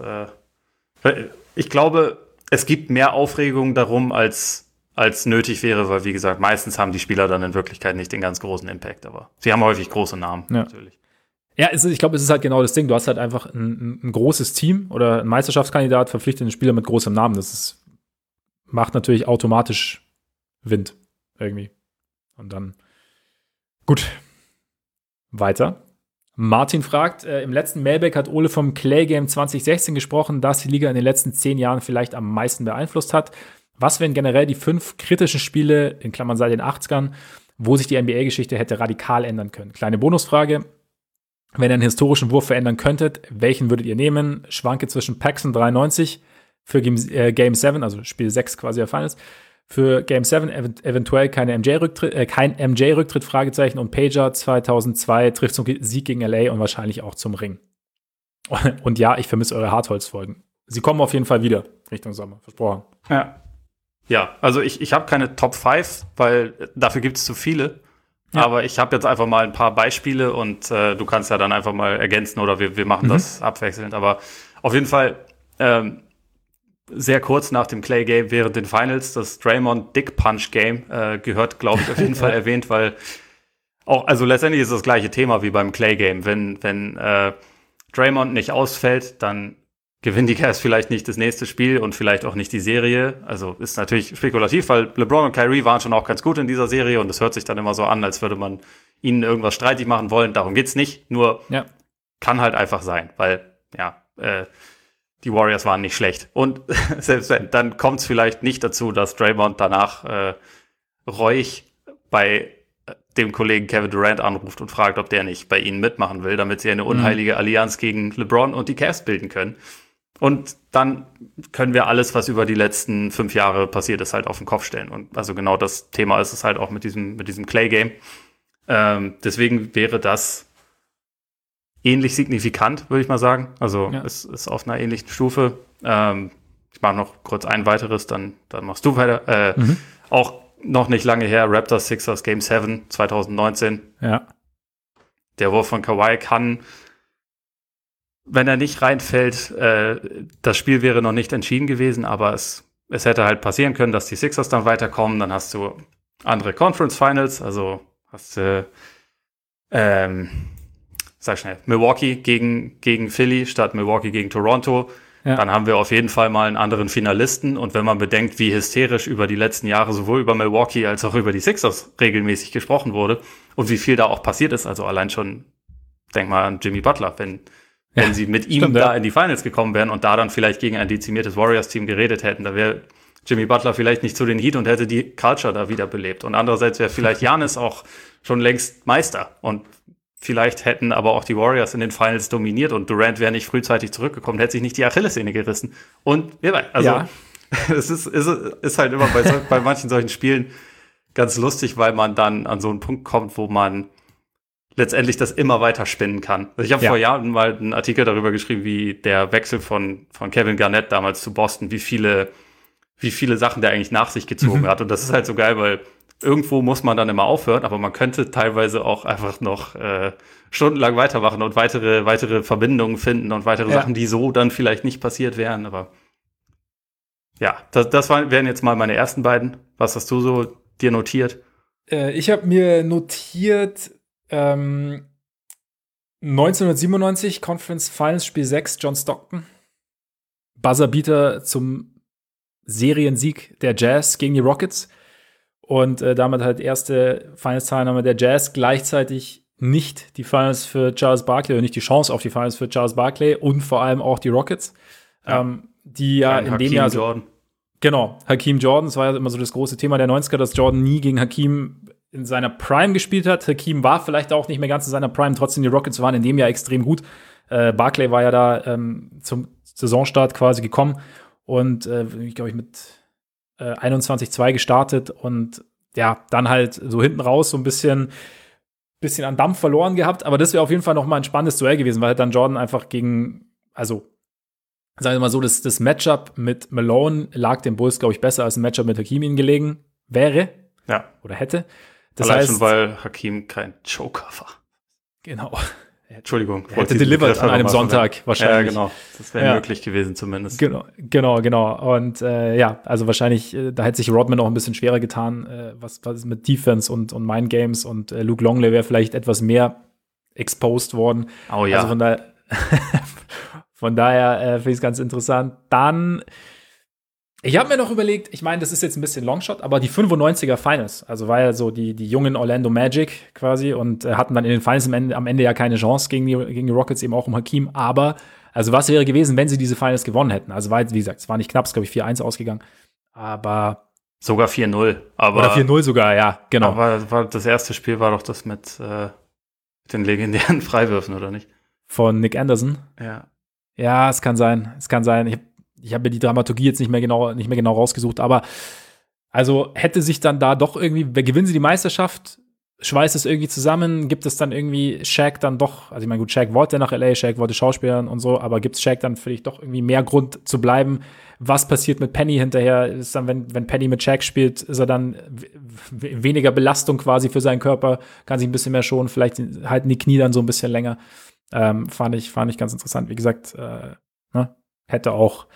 ich glaube, es gibt mehr Aufregung darum, als nötig wäre, weil, wie gesagt, meistens haben die Spieler dann in Wirklichkeit nicht den ganz großen Impact, aber sie haben häufig große Namen, natürlich. Ja, ich glaube, es ist halt genau das Ding. Du hast halt einfach ein großes Team oder ein Meisterschaftskandidat verpflichtet einen Spieler mit großem Namen. Macht natürlich automatisch Wind irgendwie. Und dann gut. Weiter. Martin fragt, im letzten Mailback hat Ole vom Clay Game 2016 gesprochen, das die Liga in den letzten 10 Jahren vielleicht am meisten beeinflusst hat. Was wären generell die 5 kritischen Spiele, in Klammern seit den 80ern, wo sich die NBA-Geschichte hätte radikal ändern können? Kleine Bonusfrage. Wenn ihr einen historischen Wurf verändern könntet, welchen würdet ihr nehmen? Schwanke zwischen Paxson 93 für Game 7, also Spiel 6 quasi der Finals, für Game 7 eventuell kein MJ-Rücktritt, Fragezeichen, und Pager 2002 trifft zum Sieg gegen LA und wahrscheinlich auch zum Ring. Und ja, ich vermisse eure Hartholz-Folgen. Sie kommen auf jeden Fall wieder Richtung Sommer, versprochen. Ja, also ich habe keine Top 5, weil dafür gibt es zu viele. Ja. Aber ich habe jetzt einfach mal ein paar Beispiele und du kannst ja dann einfach mal ergänzen oder wir machen das abwechselnd. Aber auf jeden Fall sehr kurz nach dem Clay-Game während den Finals, das Draymond-Dick-Punch-Game gehört, glaube ich, auf jeden Fall erwähnt, weil auch, also letztendlich ist das gleiche Thema wie beim Clay-Game. Wenn Draymond nicht ausfällt, dann gewinnen die Cavs vielleicht nicht das nächste Spiel und vielleicht auch nicht die Serie. Also ist natürlich spekulativ, weil LeBron und Kyrie waren schon auch ganz gut in dieser Serie und es hört sich dann immer so an, als würde man ihnen irgendwas streitig machen wollen. Darum geht's nicht, nur kann halt einfach sein, weil die Warriors waren nicht schlecht. Und selbst wenn, dann kommt es vielleicht nicht dazu, dass Draymond danach reuig bei dem Kollegen Kevin Durant anruft und fragt, ob der nicht bei ihnen mitmachen will, damit sie eine unheilige Allianz gegen LeBron und die Cavs bilden können. Und dann können wir alles, was über die letzten 5 Jahre passiert ist, halt auf den Kopf stellen. Und also genau das Thema ist es halt auch mit diesem Clay-Game. Deswegen wäre das ähnlich signifikant, würde ich mal sagen. Also es ist auf einer ähnlichen Stufe. Ich mache noch kurz ein weiteres, dann machst du weiter. Auch noch nicht lange her, Raptors Sixers Game 7 2019. Ja. Der Wurf von Kawhi kann, wenn er nicht reinfällt, das Spiel wäre noch nicht entschieden gewesen, aber es hätte halt passieren können, dass die Sixers dann weiterkommen. Dann hast du andere Conference Finals, also hast du sag schnell, Milwaukee gegen Philly statt Milwaukee gegen Toronto. Ja. Dann haben wir auf jeden Fall mal einen anderen Finalisten. Und wenn man bedenkt, wie hysterisch über die letzten Jahre sowohl über Milwaukee als auch über die Sixers regelmäßig gesprochen wurde und wie viel da auch passiert ist, also allein schon, denk mal an Jimmy Butler, wenn sie mit ihm da in die Finals gekommen wären und da dann vielleicht gegen ein dezimiertes Warriors-Team geredet hätten, da wäre Jimmy Butler vielleicht nicht zu den Heat und hätte die Culture da wieder belebt. Und andererseits wäre vielleicht Giannis auch schon längst Meister und vielleicht hätten aber auch die Warriors in den Finals dominiert und Durant wäre nicht frühzeitig zurückgekommen, hätte sich nicht die Achillessehne gerissen. Und es ist halt immer bei manchen solchen Spielen ganz lustig, weil man dann an so einen Punkt kommt, wo man letztendlich das immer weiter spinnen kann. Also ich habe vor Jahren mal einen Artikel darüber geschrieben, wie der Wechsel von Kevin Garnett damals zu Boston, wie viele Sachen der eigentlich nach sich gezogen hat. Und das ist halt so geil, weil irgendwo muss man dann immer aufhören, aber man könnte teilweise auch einfach noch stundenlang weitermachen und weitere Verbindungen finden und weitere Sachen, die so dann vielleicht nicht passiert wären. Aber ja, das wären jetzt mal meine ersten beiden. Was hast du so dir notiert? Ich habe mir notiert 1997 Conference Finals Spiel 6 John Stockton. Buzzerbeater zum Seriensieg der Jazz gegen die Rockets. Und damit halt erste Finals-Teilnahme der Jazz. Gleichzeitig nicht die Finals für Charles Barkley oder nicht die Chance auf die Finals für Charles Barkley und vor allem auch die Rockets. Ja. Die ja in dem Jahr Jordan. Genau, Hakeem Jordan, das war ja immer so das große Thema der 90er, dass Jordan nie gegen Hakeem in seiner Prime gespielt hat. Hakeem war vielleicht auch nicht mehr ganz in seiner Prime, trotzdem die Rockets waren in dem Jahr extrem gut. Barkley war ja da zum Saisonstart quasi gekommen und ich glaube, mit 21-2 gestartet und ja, dann halt so hinten raus so ein bisschen an Dampf verloren gehabt, aber das wäre auf jeden Fall noch mal ein spannendes Duell gewesen, weil halt dann Jordan einfach sagen wir mal so, das Matchup mit Malone lag dem Bulls, glaube ich, besser als ein Matchup mit Hakeem ihnen gelegen wäre. Ja. Oder hätte. Das Allein heißt, schon, weil Hakeem kein Joker war. Genau. Entschuldigung. Er hätte delivered an einem Sonntag wahrscheinlich. Ja, genau. Das wäre möglich gewesen zumindest. Genau. Und also wahrscheinlich, da hätte sich Rodman auch ein bisschen schwerer getan, was mit Defense und Mind Games und Luke Longley wäre vielleicht etwas mehr exposed worden. Oh ja. Also von daher finde ich es ganz interessant. Dann, ich habe mir noch überlegt, ich meine, das ist jetzt ein bisschen Longshot, aber die 95er Finals, also war ja so die jungen Orlando Magic quasi und hatten dann in den Finals am Ende ja keine Chance gegen die Rockets, eben auch um Hakeem. Aber, also was wäre gewesen, wenn sie diese Finals gewonnen hätten? Also war jetzt, wie gesagt, es war nicht knapp, es ist, glaube ich, 4-1 ausgegangen. Aber sogar 4-0. Oder 4-0 sogar, ja, genau. Aber das erste Spiel war doch das mit den legendären Freiwürfen, oder nicht? Von Nick Anderson? Ja. Ja, es kann sein. Ich habe mir die Dramaturgie jetzt nicht mehr genau rausgesucht, aber also hätte sich dann da doch irgendwie, gewinnen sie die Meisterschaft, schweißt es irgendwie zusammen, gibt es dann irgendwie Shaq dann doch, also ich meine, gut, Shaq wollte nach LA, Shaq wollte Schauspielern und so, aber gibt es Shaq dann vielleicht doch irgendwie mehr Grund zu bleiben? Was passiert mit Penny hinterher? Ist dann, wenn Penny mit Shaq spielt, ist er dann weniger Belastung quasi für seinen Körper, kann sich ein bisschen mehr schonen, vielleicht halten die Knie dann so ein bisschen länger. Fand ich ganz interessant. Wie gesagt, hätte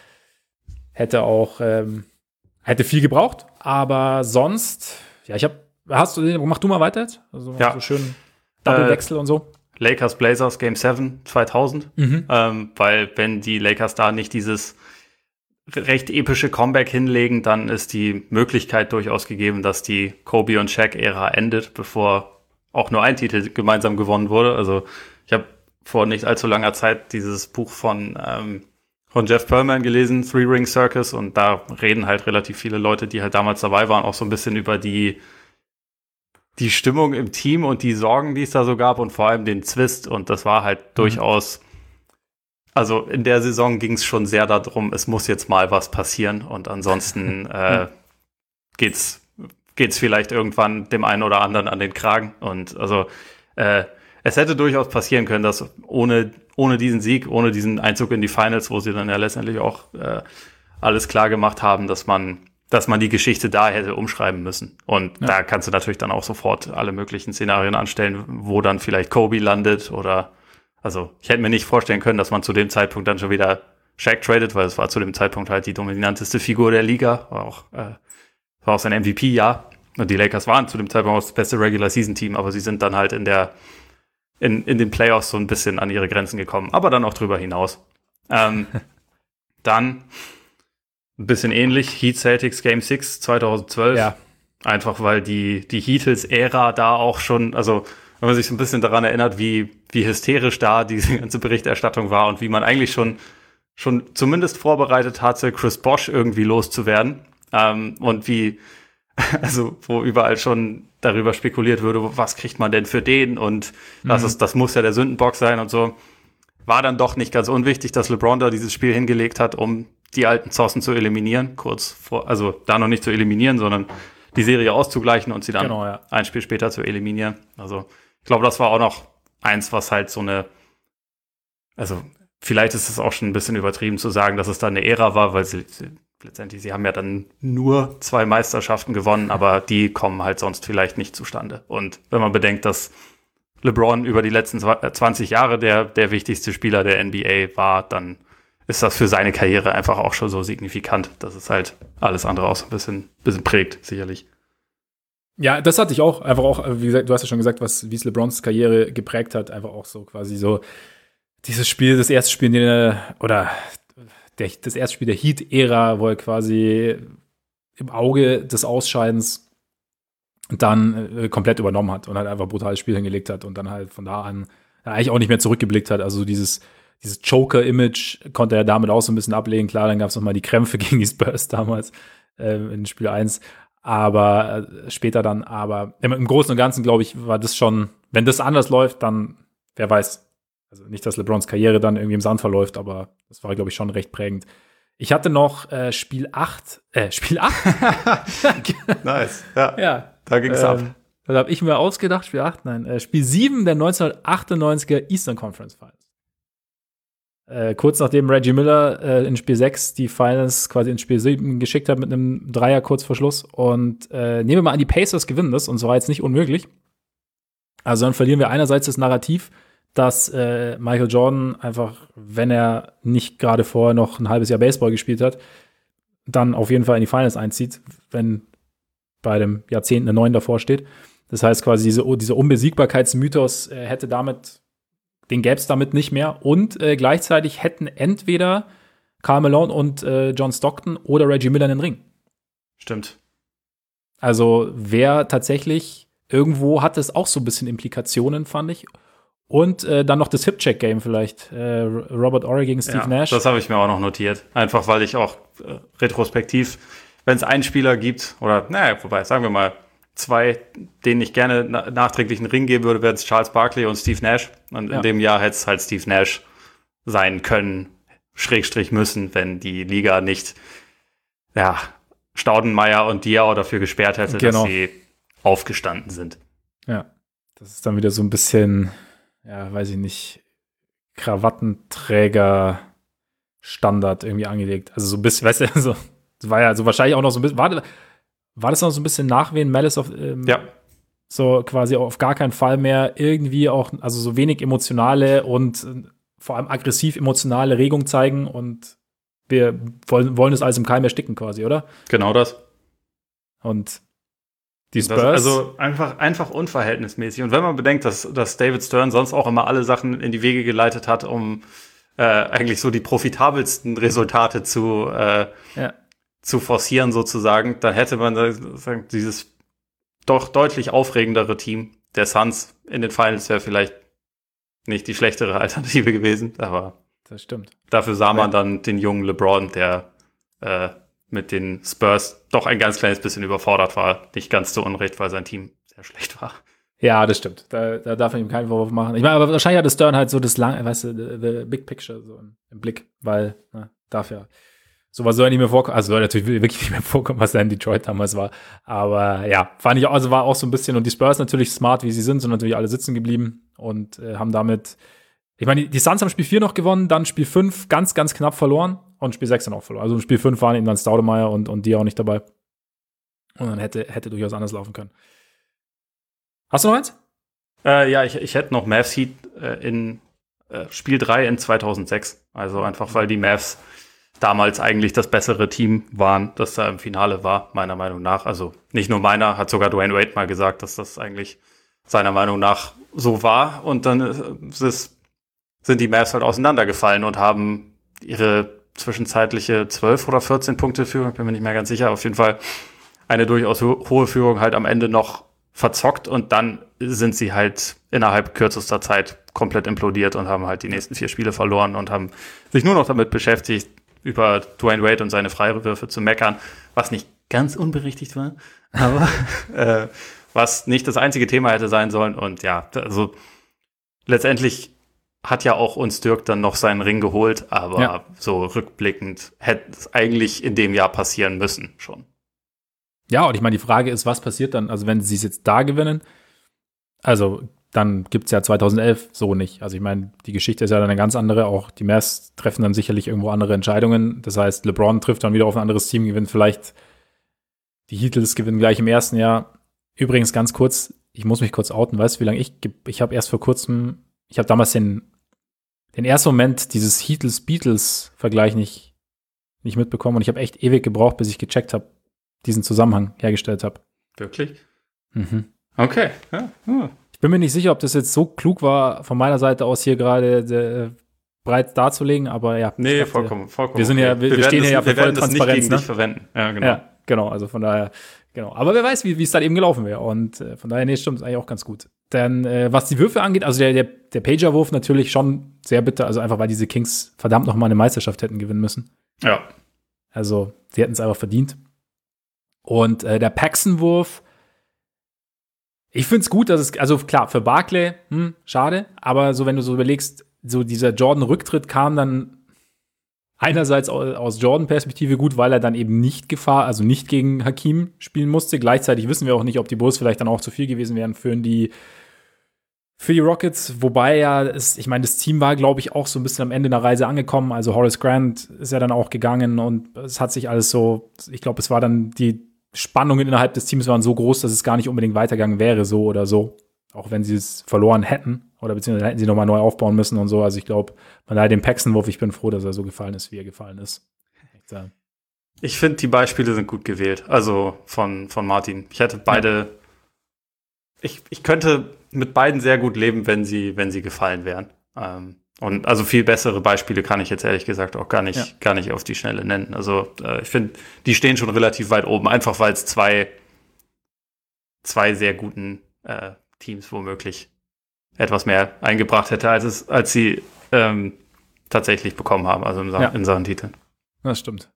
viel gebraucht, aber sonst, ja, mach du mal weiter jetzt? Also ja. So schön Double-Wechsel und so. Lakers Blazers Game 7 2000, weil wenn die Lakers da nicht dieses recht epische Comeback hinlegen, dann ist die Möglichkeit durchaus gegeben, dass die Kobe und Shaq-Ära endet, bevor auch nur ein Titel gemeinsam gewonnen wurde. Also ich habe vor nicht allzu langer Zeit dieses Buch von Jeff Pearlman gelesen, Three Ring Circus, und da reden halt relativ viele Leute, die halt damals dabei waren, auch so ein bisschen über die Stimmung im Team und die Sorgen, die es da so gab und vor allem den Zwist, und das war halt durchaus, also in der Saison ging es schon sehr darum, es muss jetzt mal was passieren und ansonsten geht's vielleicht irgendwann dem einen oder anderen an den Kragen, und also es hätte durchaus passieren können, dass ohne diesen Sieg, ohne diesen Einzug in die Finals, wo sie dann ja letztendlich auch alles klar gemacht haben, dass man die Geschichte da hätte umschreiben müssen. Und da kannst du natürlich dann auch sofort alle möglichen Szenarien anstellen, wo dann vielleicht Kobe landet oder, also ich hätte mir nicht vorstellen können, dass man zu dem Zeitpunkt dann schon wieder Shaq tradet, weil es war zu dem Zeitpunkt halt die dominanteste Figur der Liga, war auch sein MVP-Jahr. Und die Lakers waren zu dem Zeitpunkt auch das beste Regular-Season-Team, aber sie sind dann halt in den Playoffs so ein bisschen an ihre Grenzen gekommen, aber dann auch drüber hinaus. Dann ein bisschen ähnlich, Heat Celtics Game 6 2012. Ja. Einfach weil die Heatles-Ära da auch schon, also wenn man sich so ein bisschen daran erinnert, wie hysterisch da diese ganze Berichterstattung war und wie man eigentlich schon zumindest vorbereitet hatte, Chris Bosh irgendwie loszuwerden. Und wo überall schon darüber spekuliert würde, was kriegt man denn für den, und das muss ja der Sündenbock sein und so. War dann doch nicht ganz unwichtig, dass LeBron da dieses Spiel hingelegt hat, um die alten Zossen zu eliminieren, also da noch nicht zu eliminieren, sondern die Serie auszugleichen und sie dann ein Spiel später zu eliminieren. Also ich glaube, das war auch noch eins, was halt also vielleicht ist es auch schon ein bisschen übertrieben zu sagen, dass es da eine Ära war, weil sie haben ja dann nur 2 Meisterschaften gewonnen, aber die kommen halt sonst vielleicht nicht zustande. Und wenn man bedenkt, dass LeBron über die letzten 20 Jahre der wichtigste Spieler der NBA war, dann ist das für seine Karriere einfach auch schon so signifikant, dass es halt alles andere auch so ein bisschen prägt, sicherlich. Ja, das hatte ich auch. Einfach auch, wie gesagt, du hast ja schon gesagt, wie es LeBrons Karriere geprägt hat. Einfach auch so quasi so dieses Spiel, das erste Spiel, das erste Spiel der Heat-Ära, wo er quasi im Auge des Ausscheidens dann komplett übernommen hat und halt einfach ein brutales Spiel hingelegt hat und dann halt von da an eigentlich auch nicht mehr zurückgeblickt hat. Also dieses Joker-Image konnte er damit auch so ein bisschen ablegen. Klar, dann gab es noch mal die Krämpfe gegen die Spurs damals in Spiel 1. Aber später dann, im Großen und Ganzen, glaube ich, war das schon, wenn das anders läuft, dann, wer weiß. Also nicht, dass LeBrons Karriere dann irgendwie im Sand verläuft, aber das war, glaube ich, schon recht prägend. Ich hatte noch Spiel 8. Nice, ja. Ja. Da ging's ab. Da habe ich mir ausgedacht, Spiel 8, nein, Spiel 7 der 1998er Eastern Conference Finals. Kurz nachdem Reggie Miller in Spiel 6 die Finals quasi in Spiel 7 geschickt hat mit einem Dreier kurz vor Schluss. Und nehmen wir mal an, die Pacers gewinnen das, und so war jetzt nicht unmöglich. Also dann verlieren wir einerseits das Narrativ, dass Michael Jordan einfach, wenn er nicht gerade vorher noch ein halbes Jahr Baseball gespielt hat, dann auf jeden Fall in die Finals einzieht, wenn bei dem Jahrzehnt eine 9 davor steht. Das heißt quasi, dieser Unbesiegbarkeitsmythos den gäbe es damit nicht mehr. Und gleichzeitig hätten entweder Karl Malone und John Stockton oder Reggie Miller den Ring. Stimmt. Also wer tatsächlich, irgendwo hat es auch so ein bisschen Implikationen, fand ich. Und dann noch das Hip-Check-Game vielleicht. Robert Horry gegen Steve Nash. Das habe ich mir auch noch notiert. Einfach, weil ich auch retrospektiv, wenn es einen Spieler gibt, oder wobei, sagen wir mal, 2, denen ich gerne nachträglich einen Ring geben würde, wären es Charles Barkley und Steve Nash. Und in dem Jahr hätte es halt Steve Nash sein können, / müssen, wenn die Liga nicht Staudenmeier und Diao dafür gesperrt hätte, dass sie aufgestanden sind. Ja, das ist dann wieder so ein bisschen, weiß ich nicht, Krawattenträger-Standard irgendwie angelegt. Also so ein bisschen, weißt du, so, das war ja so wahrscheinlich auch noch so ein bisschen, war das noch so ein bisschen Nachwehen, Malice of, so quasi auf gar keinen Fall mehr irgendwie auch, also so wenig emotionale und vor allem aggressiv emotionale Regung zeigen, und wir wollen es alles im Keim ersticken quasi, oder? Genau das. Und die Spurs. Also einfach unverhältnismäßig. Und wenn man bedenkt, dass David Stern sonst auch immer alle Sachen in die Wege geleitet hat, um eigentlich so die profitabelsten Resultate zu forcieren sozusagen, dann hätte man dieses doch deutlich aufregendere Team der Suns in den Finals wäre vielleicht nicht die schlechtere Alternative gewesen, aber das stimmt. Dafür sah man dann den jungen LeBron, der mit den Spurs doch ein ganz kleines bisschen überfordert war. Nicht ganz so unrecht, weil sein Team sehr schlecht war. Ja, das stimmt. Da darf man ihm keinen Vorwurf machen. Ich meine, aber wahrscheinlich hatte Stern halt so das lange, weißt du, the big picture so im Blick, weil darf ja sowas soll ja nicht mehr vorkommen. Also soll natürlich wirklich nicht mehr vorkommen, was da in Detroit damals war. Aber ja, fand ich auch, also war auch so ein bisschen, und die Spurs natürlich smart, wie sie sind natürlich alle sitzen geblieben und haben damit, ich meine, die Suns haben Spiel 4 noch gewonnen, dann Spiel 5 ganz, ganz knapp verloren und Spiel 6 dann auch verloren. Also im Spiel 5 waren eben dann Staudemeyer und die auch nicht dabei. Und dann hätte durchaus anders laufen können. Hast du noch eins? Ich hätte noch Mavs Heat in Spiel 3 in 2006. Also einfach, weil die Mavs damals eigentlich das bessere Team waren, das da im Finale war, meiner Meinung nach. Also nicht nur meiner, hat sogar Dwayne Wade mal gesagt, dass das eigentlich seiner Meinung nach so war. Und dann sind die Mavs halt auseinandergefallen und haben ihre zwischenzeitliche 12 oder 14 Punkte Führung, bin mir nicht mehr ganz sicher, auf jeden Fall eine durchaus hohe Führung halt am Ende noch verzockt, und dann sind sie halt innerhalb kürzester Zeit komplett implodiert und haben halt die nächsten 4 Spiele verloren und haben sich nur noch damit beschäftigt, über Dwayne Wade und seine Freiwürfe zu meckern, was nicht ganz unberechtigt war, aber was nicht das einzige Thema hätte sein sollen. Und ja, also letztendlich hat ja auch uns Dirk dann noch seinen Ring geholt, aber so rückblickend hätte es eigentlich in dem Jahr passieren müssen schon. Ja, und ich meine, die Frage ist, was passiert dann, also wenn sie es jetzt da gewinnen, also dann gibt's ja 2011 so nicht. Also ich meine, die Geschichte ist ja dann eine ganz andere. Auch die Mavs treffen dann sicherlich irgendwo andere Entscheidungen. Das heißt, LeBron trifft dann wieder auf ein anderes Team, gewinnt vielleicht die Heatles, gewinnen gleich im ersten Jahr. Übrigens ganz kurz, ich muss mich kurz outen. Weißt du, wie lange ich habe erst vor kurzem, ich habe damals den den ersten Moment dieses Heatles-Beatles-Vergleich nicht mitbekommen und ich habe echt ewig gebraucht, bis ich gecheckt habe, diesen Zusammenhang hergestellt habe. Wirklich? Mhm. Okay. Ja. Ich bin mir nicht sicher, ob das jetzt so klug war, von meiner Seite aus hier gerade breit darzulegen, aber ja. Nee, dachte, vollkommen. Wir sind ja, wir stehen hier ja für volle Transparenz. Nicht gegen dich verwenden. Ja, genau. Ja, genau, also von daher, genau. Aber wer weiß, wie es dann eben gelaufen wäre. Und von daher, nee, stimmt, ist eigentlich auch ganz gut. Denn was die Würfe angeht, also der Pager-Wurf natürlich schon sehr bitter, also einfach, weil diese Kings verdammt noch mal eine Meisterschaft hätten gewinnen müssen. Ja. Also, sie hätten es einfach verdient. Und der Paxson-Wurf, ich finde es gut, dass es, also klar, für Barkley, schade, aber so, wenn du so überlegst, so dieser Jordan-Rücktritt kam dann einerseits aus Jordan-Perspektive gut, weil er dann eben nicht gegen Hakim spielen musste. Gleichzeitig wissen wir auch nicht, ob die Bulls vielleicht dann auch zu viel gewesen wären für die Rockets, wobei ich meine, das Team war, glaube ich, auch so ein bisschen am Ende der Reise angekommen. Also Horace Grant ist ja dann auch gegangen und es hat sich alles so, ich glaube, es war dann, die Spannungen innerhalb des Teams waren so groß, dass es gar nicht unbedingt weitergegangen wäre, so oder so. Auch wenn sie es verloren hätten oder beziehungsweise hätten sie nochmal neu aufbauen müssen und so. Also ich glaube, von daher den Paxson-Wurf, ich bin froh, dass er so gefallen ist, wie er gefallen ist. Ich finde, die Beispiele sind gut gewählt. Also von Martin. Ich hätte beide, ich könnte mit beiden sehr gut leben, wenn sie gefallen wären. Und also viel bessere Beispiele kann ich jetzt ehrlich gesagt auch gar nicht auf die Schnelle nennen. Also ich finde, die stehen schon relativ weit oben, einfach weil es zwei sehr guten Teams womöglich etwas mehr eingebracht hätte, als sie tatsächlich bekommen haben, also in Sachen Titel. Das stimmt.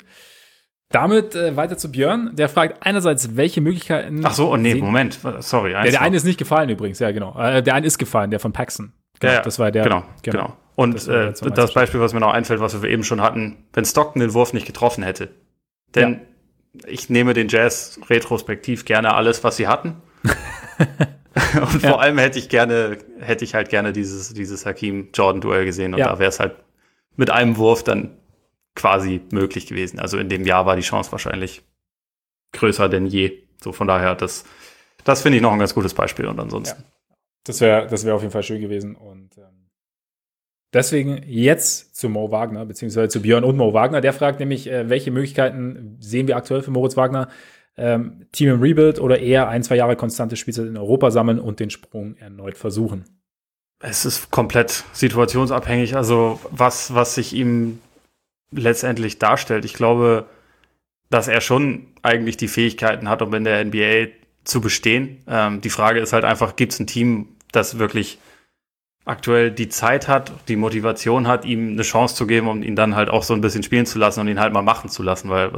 Damit weiter zu Björn, der fragt einerseits, welche Möglichkeiten. Ach so, Moment, sorry. Der eine ist nicht gefallen übrigens, ja, genau. Der eine ist gefallen, der von Paxson. Genau, ja, das war der. Genau. Und das Beispiel, was mir noch einfällt, was wir eben schon hatten, wenn Stockton den Wurf nicht getroffen hätte. Denn ich nehme den Jazz retrospektiv gerne alles, was sie hatten. Und vor allem hätte ich halt gerne dieses Hakim-Jordan-Duell gesehen. Und da wäre es halt mit einem Wurf dann quasi möglich gewesen. Also in dem Jahr war die Chance wahrscheinlich größer denn je. So von daher, das finde ich noch ein ganz gutes Beispiel. Und ansonsten. Ja. Das wäre auf jeden Fall schön gewesen. Und deswegen jetzt zu Mo Wagner, beziehungsweise zu Björn und Mo Wagner. Der fragt nämlich, welche Möglichkeiten sehen wir aktuell für Moritz Wagner? Team im Rebuild oder eher 1-2 Jahre konstante Spielzeit in Europa sammeln und den Sprung erneut versuchen? Es ist komplett situationsabhängig. Also was sich ihm letztendlich darstellt. Ich glaube, dass er schon eigentlich die Fähigkeiten hat, um in der NBA zu bestehen. Die Frage ist halt einfach, gibt es ein Team, das wirklich aktuell die Zeit hat, die Motivation hat, ihm eine Chance zu geben, um ihn dann halt auch so ein bisschen spielen zu lassen und ihn halt mal machen zu lassen, weil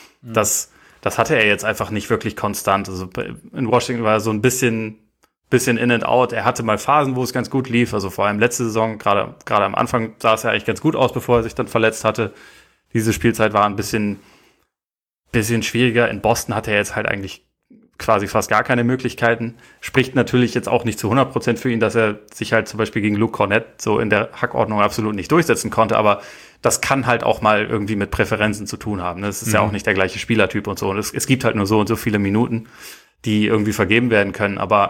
das hatte er jetzt einfach nicht wirklich konstant. Also in Washington war er so ein bisschen in and out. Er hatte mal Phasen, wo es ganz gut lief, also vor allem letzte Saison, gerade am Anfang sah es ja eigentlich ganz gut aus, bevor er sich dann verletzt hatte. Diese Spielzeit war ein bisschen schwieriger. In Boston hatte er jetzt halt eigentlich quasi fast gar keine Möglichkeiten. Spricht natürlich jetzt auch nicht zu 100% für ihn, dass er sich halt zum Beispiel gegen Luke Cornett so in der Hackordnung absolut nicht durchsetzen konnte, aber das kann halt auch mal irgendwie mit Präferenzen zu tun haben. Das ist ja auch nicht der gleiche Spielertyp und so. Und es gibt halt nur so und so viele Minuten, die irgendwie vergeben werden können. Aber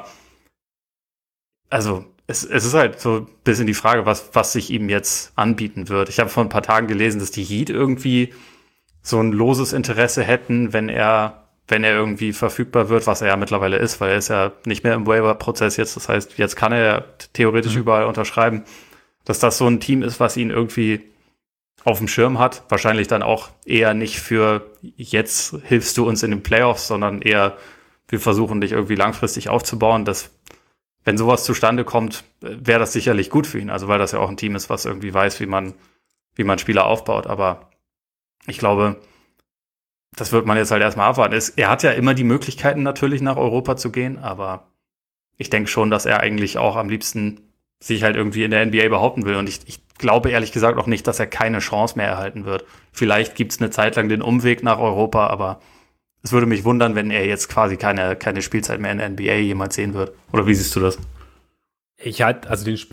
also es ist halt so ein bisschen die Frage, was sich ihm jetzt anbieten wird. Ich habe vor ein paar Tagen gelesen, dass die Heat irgendwie so ein loses Interesse hätten, wenn er irgendwie verfügbar wird, was er ja mittlerweile ist, weil er ist ja nicht mehr im Waiver-Prozess jetzt. Das heißt, jetzt kann er ja theoretisch überall unterschreiben, dass das so ein Team ist, was ihn irgendwie auf dem Schirm hat. Wahrscheinlich dann auch eher nicht für jetzt hilfst du uns in den Playoffs, sondern eher wir versuchen dich irgendwie langfristig aufzubauen. Wenn sowas zustande kommt, wäre das sicherlich gut für ihn. Also weil das ja auch ein Team ist, was irgendwie weiß, wie man Spieler aufbaut. Aber ich glaube, das wird man jetzt halt erstmal abwarten. Er hat ja immer die Möglichkeiten natürlich nach Europa zu gehen, aber ich denke schon, dass er eigentlich auch am liebsten sich halt irgendwie in der NBA behaupten will. Und ich glaube ehrlich gesagt auch nicht, dass er keine Chance mehr erhalten wird. Vielleicht gibt es eine Zeit lang den Umweg nach Europa, aber es würde mich wundern, wenn er jetzt quasi keine Spielzeit mehr in der NBA jemals sehen wird. Oder wie siehst du das? Ich halte also den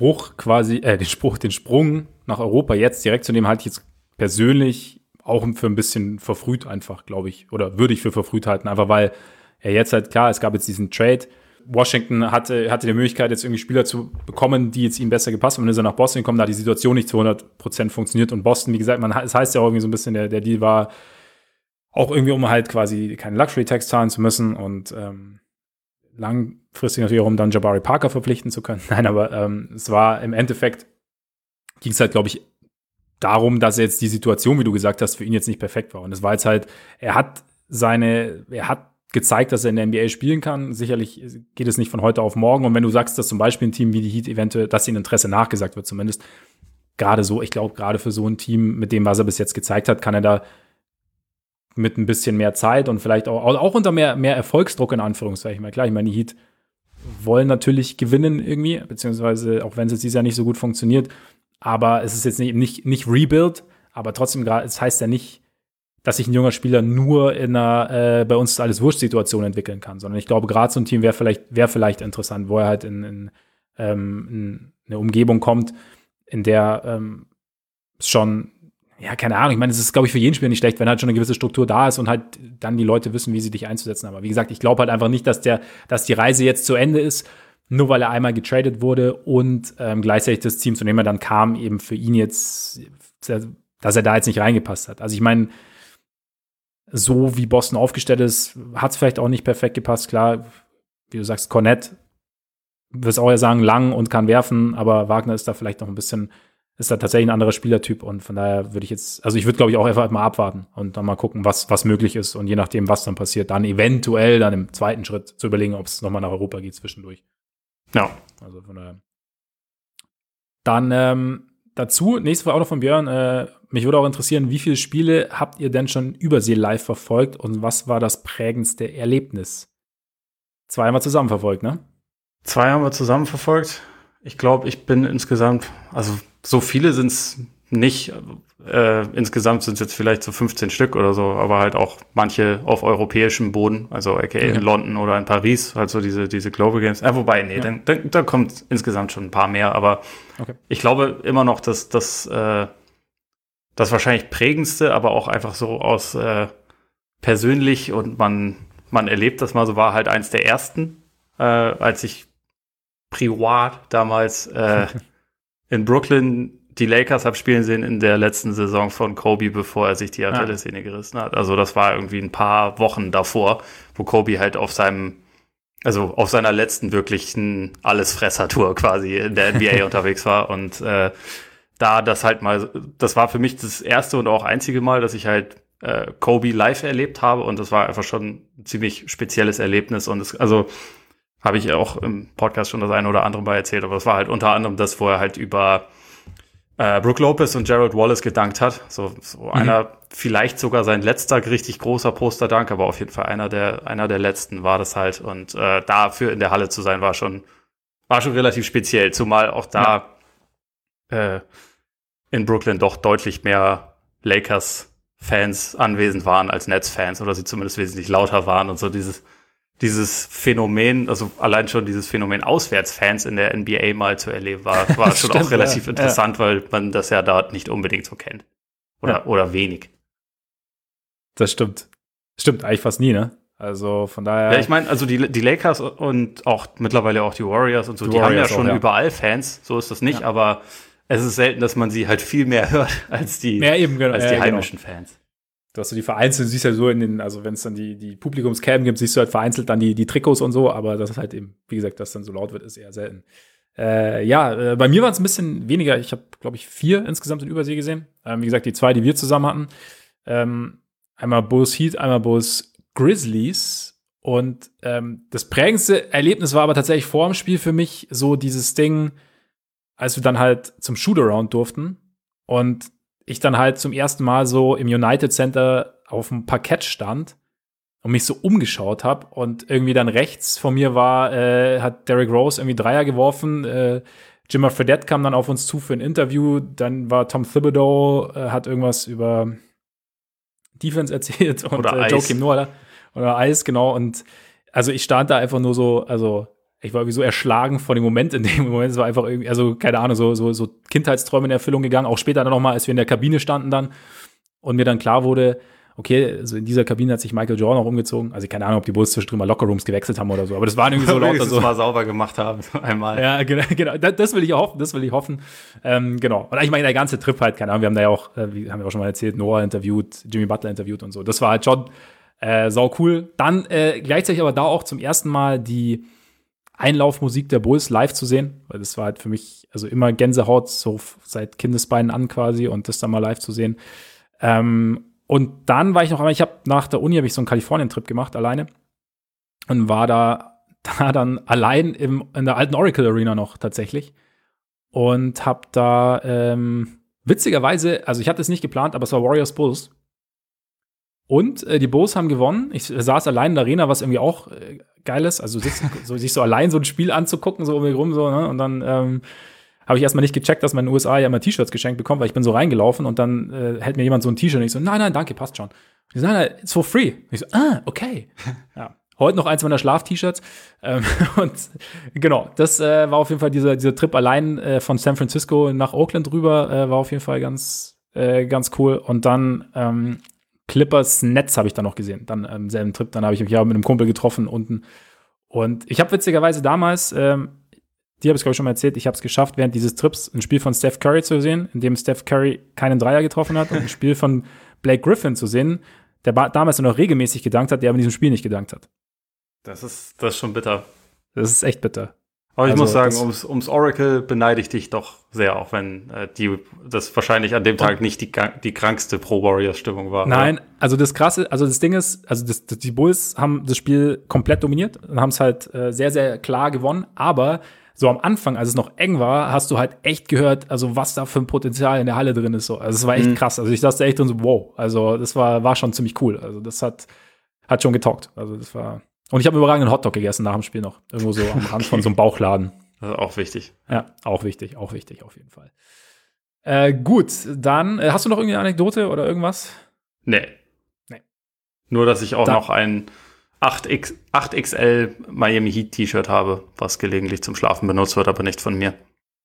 Sprung nach Europa jetzt direkt zu nehmen, halte ich jetzt persönlich auch für ein bisschen verfrüht einfach, glaube ich. Oder würde ich für verfrüht halten, einfach weil er jetzt halt, klar, es gab jetzt diesen Trade, Washington hatte die Möglichkeit, jetzt irgendwie Spieler zu bekommen, die jetzt ihm besser gepasst haben. Und dann ist er nach Boston gekommen, da hat die Situation nicht zu 100% funktioniert. Und Boston, wie gesagt, es heißt ja auch irgendwie so ein bisschen, der Deal war auch irgendwie, um halt quasi keine Luxury-Tax zahlen zu müssen und langfristig natürlich auch, um dann Jabari Parker verpflichten zu können. Nein, aber es war im Endeffekt, ging es halt, glaube ich, darum, dass jetzt die Situation, wie du gesagt hast, für ihn jetzt nicht perfekt war. Und es war jetzt halt, er hat gezeigt, dass er in der NBA spielen kann. Sicherlich geht es nicht von heute auf morgen. Und wenn du sagst, dass zum Beispiel ein Team wie die Heat eventuell, dass ihnen Interesse nachgesagt wird zumindest, gerade so, ich glaube, gerade für so ein Team, mit dem, was er bis jetzt gezeigt hat, kann er da mit ein bisschen mehr Zeit und vielleicht auch unter mehr Erfolgsdruck in Anführungszeichen. Weil klar, ich meine, die Heat wollen natürlich gewinnen irgendwie, beziehungsweise auch wenn es jetzt dieses Jahr nicht so gut funktioniert, aber es ist jetzt nicht Rebuild, aber trotzdem, es heißt ja nicht, dass sich ein junger Spieler nur in einer bei uns ist alles Wurscht-Situation entwickeln kann, sondern ich glaube, gerade so ein Team wäre vielleicht interessant, wo er halt in eine Umgebung kommt, in der es schon, ja, keine Ahnung, ich meine, es ist, glaube ich, für jeden Spieler nicht schlecht, wenn halt schon eine gewisse Struktur da ist und halt dann die Leute wissen, wie sie dich einzusetzen haben. Aber wie gesagt, ich glaube halt einfach nicht, dass die Reise jetzt zu Ende ist, nur weil er einmal getradet wurde und gleichzeitig das Team, zu dem er dann kam, eben für ihn jetzt, dass er da jetzt nicht reingepasst hat. Also ich meine, so wie Boston aufgestellt ist, hat es vielleicht auch nicht perfekt gepasst. Klar, wie du sagst, Kornet, wirst auch ja sagen, lang und kann werfen, aber Wagner ist da vielleicht noch ein bisschen, ist da tatsächlich ein anderer Spielertyp und von daher würde ich jetzt, also ich würde, glaube ich, auch einfach mal abwarten und dann mal gucken, was möglich ist und je nachdem, was dann passiert, dann eventuell dann im zweiten Schritt zu überlegen, ob es nochmal nach Europa geht zwischendurch. Ja. Also von daher. Dann dazu, nächste Frage auch noch von Björn, mich würde auch interessieren, wie viele Spiele habt ihr denn schon Übersee live verfolgt und was war das prägendste Erlebnis? 2 haben wir zusammen verfolgt, ne? 2 haben wir zusammen verfolgt. Ich glaube, ich bin insgesamt, also so viele sind es nicht. Insgesamt sind es jetzt vielleicht so 15 Stück oder so, aber halt auch manche auf europäischem Boden, also aka in London oder in Paris, halt so diese Global Games. Wobei, nee, da kommt insgesamt schon ein paar mehr, aber ich glaube immer noch, dass das wahrscheinlich prägendste, aber auch einfach so aus persönlich und man erlebt das mal so, war halt eins der ersten, als ich privat damals in Brooklyn die Lakers habe spielen sehen in der letzten Saison von Kobe, bevor er sich die Achillessehne gerissen hat. Also das war irgendwie ein paar Wochen davor, wo Kobe halt auf seiner letzten wirklichen Allesfresser-Tour quasi in der NBA unterwegs war. Und das war für mich das erste und auch einzige Mal, dass ich halt Kobe live erlebt habe. Und das war einfach schon ein ziemlich spezielles Erlebnis. Und habe ich auch im Podcast schon das eine oder andere Mal erzählt. Aber das war halt unter anderem das, wo er halt über Brook Lopez und Gerald Wallace gedankt hat. So einer, vielleicht sogar sein letzter richtig großer Posterdank, aber auf jeden Fall einer der letzten war das halt. Und dafür in der Halle zu sein, war schon relativ speziell. Zumal auch da in Brooklyn doch deutlich mehr Lakers-Fans anwesend waren als Nets-Fans oder sie zumindest wesentlich lauter waren und so dieses Phänomen, also allein schon dieses Phänomen Auswärtsfans in der NBA mal zu erleben, war schon auch relativ interessant, weil man das ja dort nicht unbedingt so kennt. Oder wenig. Das stimmt. Stimmt eigentlich fast nie, ne? Also von daher. Ja, ich meine, also die Lakers und auch mittlerweile auch die Warriors und so, die haben ja schon überall Fans, so ist das nicht, aber es ist selten, dass man sie halt viel mehr hört als die heimischen Fans. Du hast so die vereinzelt, siehst ja so also wenn es dann die Publikumscam gibt, siehst du halt vereinzelt dann die Trikots und so, aber das ist halt eben, wie gesagt, dass dann so laut wird, ist eher selten. Bei mir waren es ein bisschen weniger. Ich habe, glaube ich, 4 insgesamt in Übersee gesehen. Wie gesagt, die 2, die wir zusammen hatten. Einmal Bulls Heat, einmal Bulls Grizzlies. Und das prägendste Erlebnis war aber tatsächlich vor dem Spiel für mich so dieses Ding, als wir dann halt zum Shootaround durften und ich dann halt zum ersten Mal so im United Center auf dem Parkett stand und mich so umgeschaut habe und irgendwie dann rechts von mir hat Derrick Rose irgendwie Dreier geworfen, Jimmer Fredette kam dann auf uns zu für ein Interview, dann war Tom Thibodeau, hat irgendwas über Defense erzählt und Joakim Noah oder Eis, genau, und also ich stand da einfach nur so, also ich war irgendwie so erschlagen von dem Moment. In dem Moment, es war einfach irgendwie, also keine Ahnung, so Kindheitsträume in Erfüllung gegangen. Auch später dann nochmal, als wir in der Kabine standen dann und mir dann klar wurde, okay, also in dieser Kabine hat sich Michael Jordan auch umgezogen. Also keine Ahnung, ob die Bulls zwischendrin mal Lockerrooms gewechselt haben oder so, aber das war irgendwie so laut. So mal sauber gemacht haben, einmal. Ja, genau. Das will ich hoffen. Genau. Und ich meine, der ganze Trip halt, keine Ahnung, wir haben da ja auch, haben wir auch schon mal erzählt, Noah interviewt, Jimmy Butler interviewt und so. Das war halt schon sau cool. Dann gleichzeitig aber da auch zum ersten Mal die Einlaufmusik der Bulls live zu sehen, weil das war halt für mich also immer Gänsehaut, so seit Kindesbeinen an quasi, und das dann mal live zu sehen. Und dann war ich noch einmal, nach der Uni habe ich so einen Kalifornien-Trip gemacht, alleine, und war da dann allein in der alten Oracle Arena noch tatsächlich und habe da witzigerweise, also ich hatte es nicht geplant, aber es war Warriors Bulls. Und die Bulls haben gewonnen. Ich saß allein in der Arena, was irgendwie auch geil ist. Also sich so allein so ein Spiel anzugucken, so um mich rum, so, ne? Und dann habe ich erstmal nicht gecheckt, dass man in den USA ja immer T-Shirts geschenkt bekommt, weil ich bin so reingelaufen und dann hält mir jemand so ein T-Shirt und ich so, nein, danke, passt schon. Ich so, nein, it's for free. Und ich so, okay. Ja. Heute noch eins meiner Schlaf-T-Shirts. Und genau, das war auf jeden Fall dieser Trip allein von San Francisco nach Oakland rüber, war auf jeden Fall ganz cool. Und dann Clippers Nets habe ich dann noch gesehen, dann am selben Trip. Dann habe ich mich ja mit einem Kumpel getroffen unten. Und ich habe witzigerweise damals, die habe ich glaube ich schon mal erzählt, ich habe es geschafft, während dieses Trips ein Spiel von Steph Curry zu sehen, in dem Steph Curry keinen Dreier getroffen hat, und ein Spiel von Blake Griffin zu sehen, der damals noch regelmäßig gedankt hat, der aber in diesem Spiel nicht gedankt hat. Das ist schon bitter. Das ist echt bitter. Aber ich muss sagen, ums Oracle beneide ich dich doch sehr, auch wenn das wahrscheinlich an dem Tag nicht die krankste Pro-Warriors-Stimmung war. Nein, oder? Also das Krasse, also das Ding ist, also die Bulls haben das Spiel komplett dominiert und haben es halt sehr, sehr klar gewonnen, aber so am Anfang, als es noch eng war, hast du halt echt gehört, also was da für ein Potenzial in der Halle drin ist. So. Also es war echt krass. Also ich dachte echt so, wow, also das war schon ziemlich cool. Also das hat schon getaugt. Also das war. Und ich habe überragenden Hotdog gegessen nach dem Spiel noch. Irgendwo so am Rand von so einem Bauchladen. Das ist auch wichtig. Ja, auch wichtig, auf jeden Fall. Gut, dann hast du noch irgendeine Anekdote oder irgendwas? Nee. Nur, dass ich auch noch ein 8XL Miami Heat T-Shirt habe, was gelegentlich zum Schlafen benutzt wird, aber nicht von mir.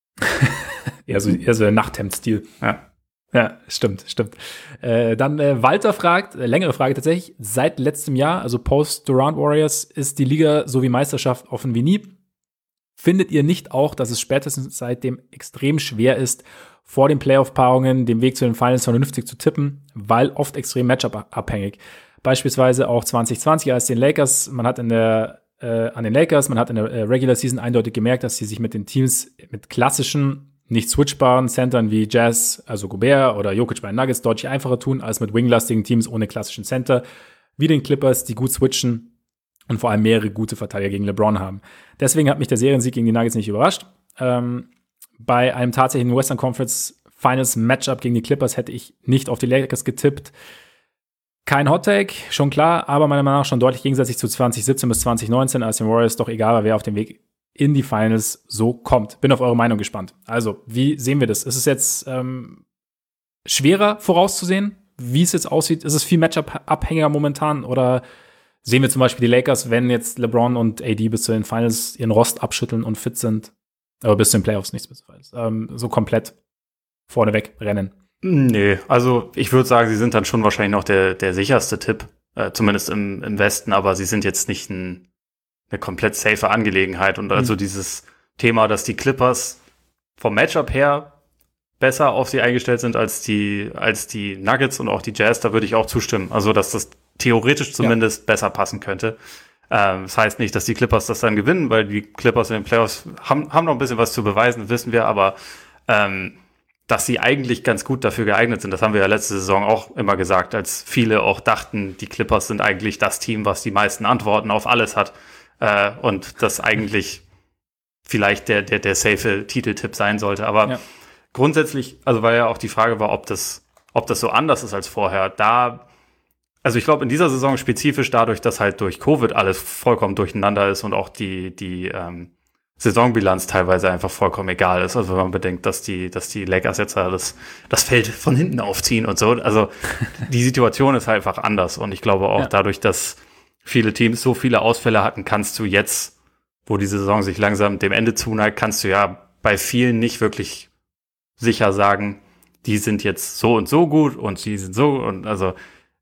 eher so der Nachthemd-Stil. Ja, stimmt. Dann Walter fragt, längere Frage tatsächlich, seit letztem Jahr, also Post-Durant Warriors, ist die Liga sowie Meisterschaft offen wie nie. Findet ihr nicht auch, dass es spätestens seitdem extrem schwer ist, vor den Playoff-Paarungen den Weg zu den Finals vernünftig zu tippen, weil oft extrem Matchup-abhängig? Beispielsweise auch 2020 als den Lakers, man hat in der Regular Season eindeutig gemerkt, dass sie sich mit den Teams mit klassischen, nicht switchbaren Centern wie Jazz, also Gobert oder Jokic bei den Nuggets deutlich einfacher tun, als mit winglastigen Teams ohne klassischen Center, wie den Clippers, die gut switchen und vor allem mehrere gute Verteidiger gegen LeBron haben. Deswegen hat mich der Seriensieg gegen die Nuggets nicht überrascht. Bei einem tatsächlichen Western Conference Finals Matchup gegen die Clippers hätte ich nicht auf die Lakers getippt. Kein Hot-Take, schon klar, aber meiner Meinung nach schon deutlich gegensätzlich zu 2017 bis 2019, als den Warriors doch egal war, wer auf dem Weg in die Finals so kommt. Bin auf eure Meinung gespannt. Also, wie sehen wir das? Ist es jetzt schwerer vorauszusehen, wie es jetzt aussieht? Ist es viel Matchup-abhängiger momentan? Oder sehen wir zum Beispiel die Lakers, wenn jetzt LeBron und AD bis zu den Finals ihren Rost abschütteln und fit sind, aber bis zu den Playoffs nichts bis zu Finals, so komplett vorneweg rennen? Nee, also ich würde sagen, sie sind dann schon wahrscheinlich noch der sicherste Tipp, zumindest im Westen, aber sie sind jetzt nicht eine komplett safe Angelegenheit. Und also dieses Thema, dass die Clippers vom Matchup her besser auf sie eingestellt sind als die Nuggets und auch die Jazz, da würde ich auch zustimmen. Also, dass das theoretisch zumindest besser passen könnte. Das heißt nicht, dass die Clippers das dann gewinnen, weil die Clippers in den Playoffs haben noch ein bisschen was zu beweisen, wissen wir, aber dass sie eigentlich ganz gut dafür geeignet sind. Das haben wir ja letzte Saison auch immer gesagt, als viele auch dachten, die Clippers sind eigentlich das Team, was die meisten Antworten auf alles hat. Und das eigentlich vielleicht der safe Titeltipp sein sollte. Aber grundsätzlich, also weil ja auch die Frage war, ob das so anders ist als vorher. Also ich glaube, in dieser Saison spezifisch dadurch, dass halt durch Covid alles vollkommen durcheinander ist und auch die Saisonbilanz teilweise einfach vollkommen egal ist. Also wenn man bedenkt, dass die Lakers jetzt das Feld von hinten aufziehen und so. Also die Situation ist halt einfach anders. Und ich glaube auch dadurch, dass viele Teams so viele Ausfälle hatten, kannst du jetzt, wo die Saison sich langsam dem Ende zuneigt, kannst du ja bei vielen nicht wirklich sicher sagen, die sind jetzt so und so gut und die sind so. Und also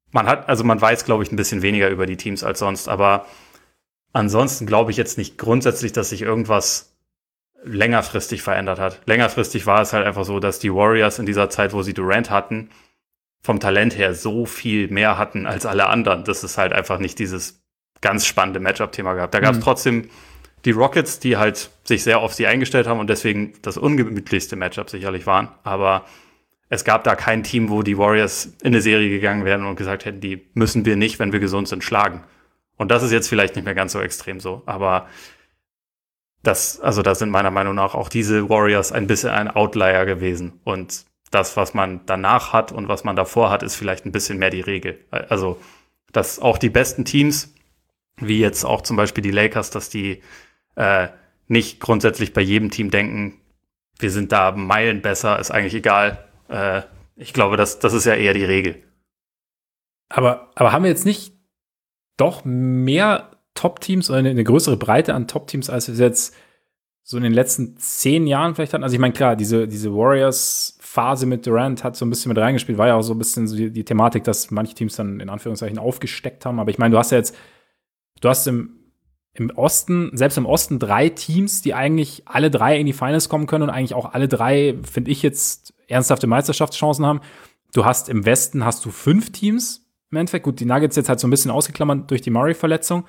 man weiß, glaube ich, ein bisschen weniger über die Teams als sonst, aber ansonsten glaube ich jetzt nicht grundsätzlich, dass sich irgendwas längerfristig verändert hat. Längerfristig war es halt einfach so, dass die Warriors in dieser Zeit, wo sie Durant hatten, vom Talent her so viel mehr hatten als alle anderen, dass es halt einfach nicht dieses ganz spannende Matchup-Thema gab. Da gab es trotzdem die Rockets, die halt sich sehr auf sie eingestellt haben und deswegen das ungemütlichste Matchup sicherlich waren. Aber es gab da kein Team, wo die Warriors in eine Serie gegangen wären und gesagt hätten, die müssen wir nicht, wenn wir gesund sind, schlagen. Und das ist jetzt vielleicht nicht mehr ganz so extrem so. Aber da sind meiner Meinung nach auch diese Warriors ein bisschen ein Outlier gewesen. Und das, was man danach hat und was man davor hat, ist vielleicht ein bisschen mehr die Regel. Also, dass auch die besten Teams, wie jetzt auch zum Beispiel die Lakers, dass die nicht grundsätzlich bei jedem Team denken, wir sind da Meilen besser, ist eigentlich egal. Ich glaube, das ist ja eher die Regel. Aber haben wir jetzt nicht doch mehr Top-Teams oder eine größere Breite an Top-Teams, als wir es jetzt so in den letzten 10 Jahren vielleicht hatten? Also ich meine, klar, diese Warriors-Phase mit Durant hat so ein bisschen mit reingespielt, war ja auch so ein bisschen so die Thematik, dass manche Teams dann in Anführungszeichen aufgesteckt haben. Aber ich meine, du hast im Osten, selbst im Osten 3 Teams, die eigentlich alle 3 in die Finals kommen können und eigentlich auch alle 3, finde ich, jetzt ernsthafte Meisterschaftschancen haben. Du hast im Westen 5 Teams im Endeffekt. Gut, die Nuggets jetzt halt so ein bisschen ausgeklammert durch die Murray-Verletzung.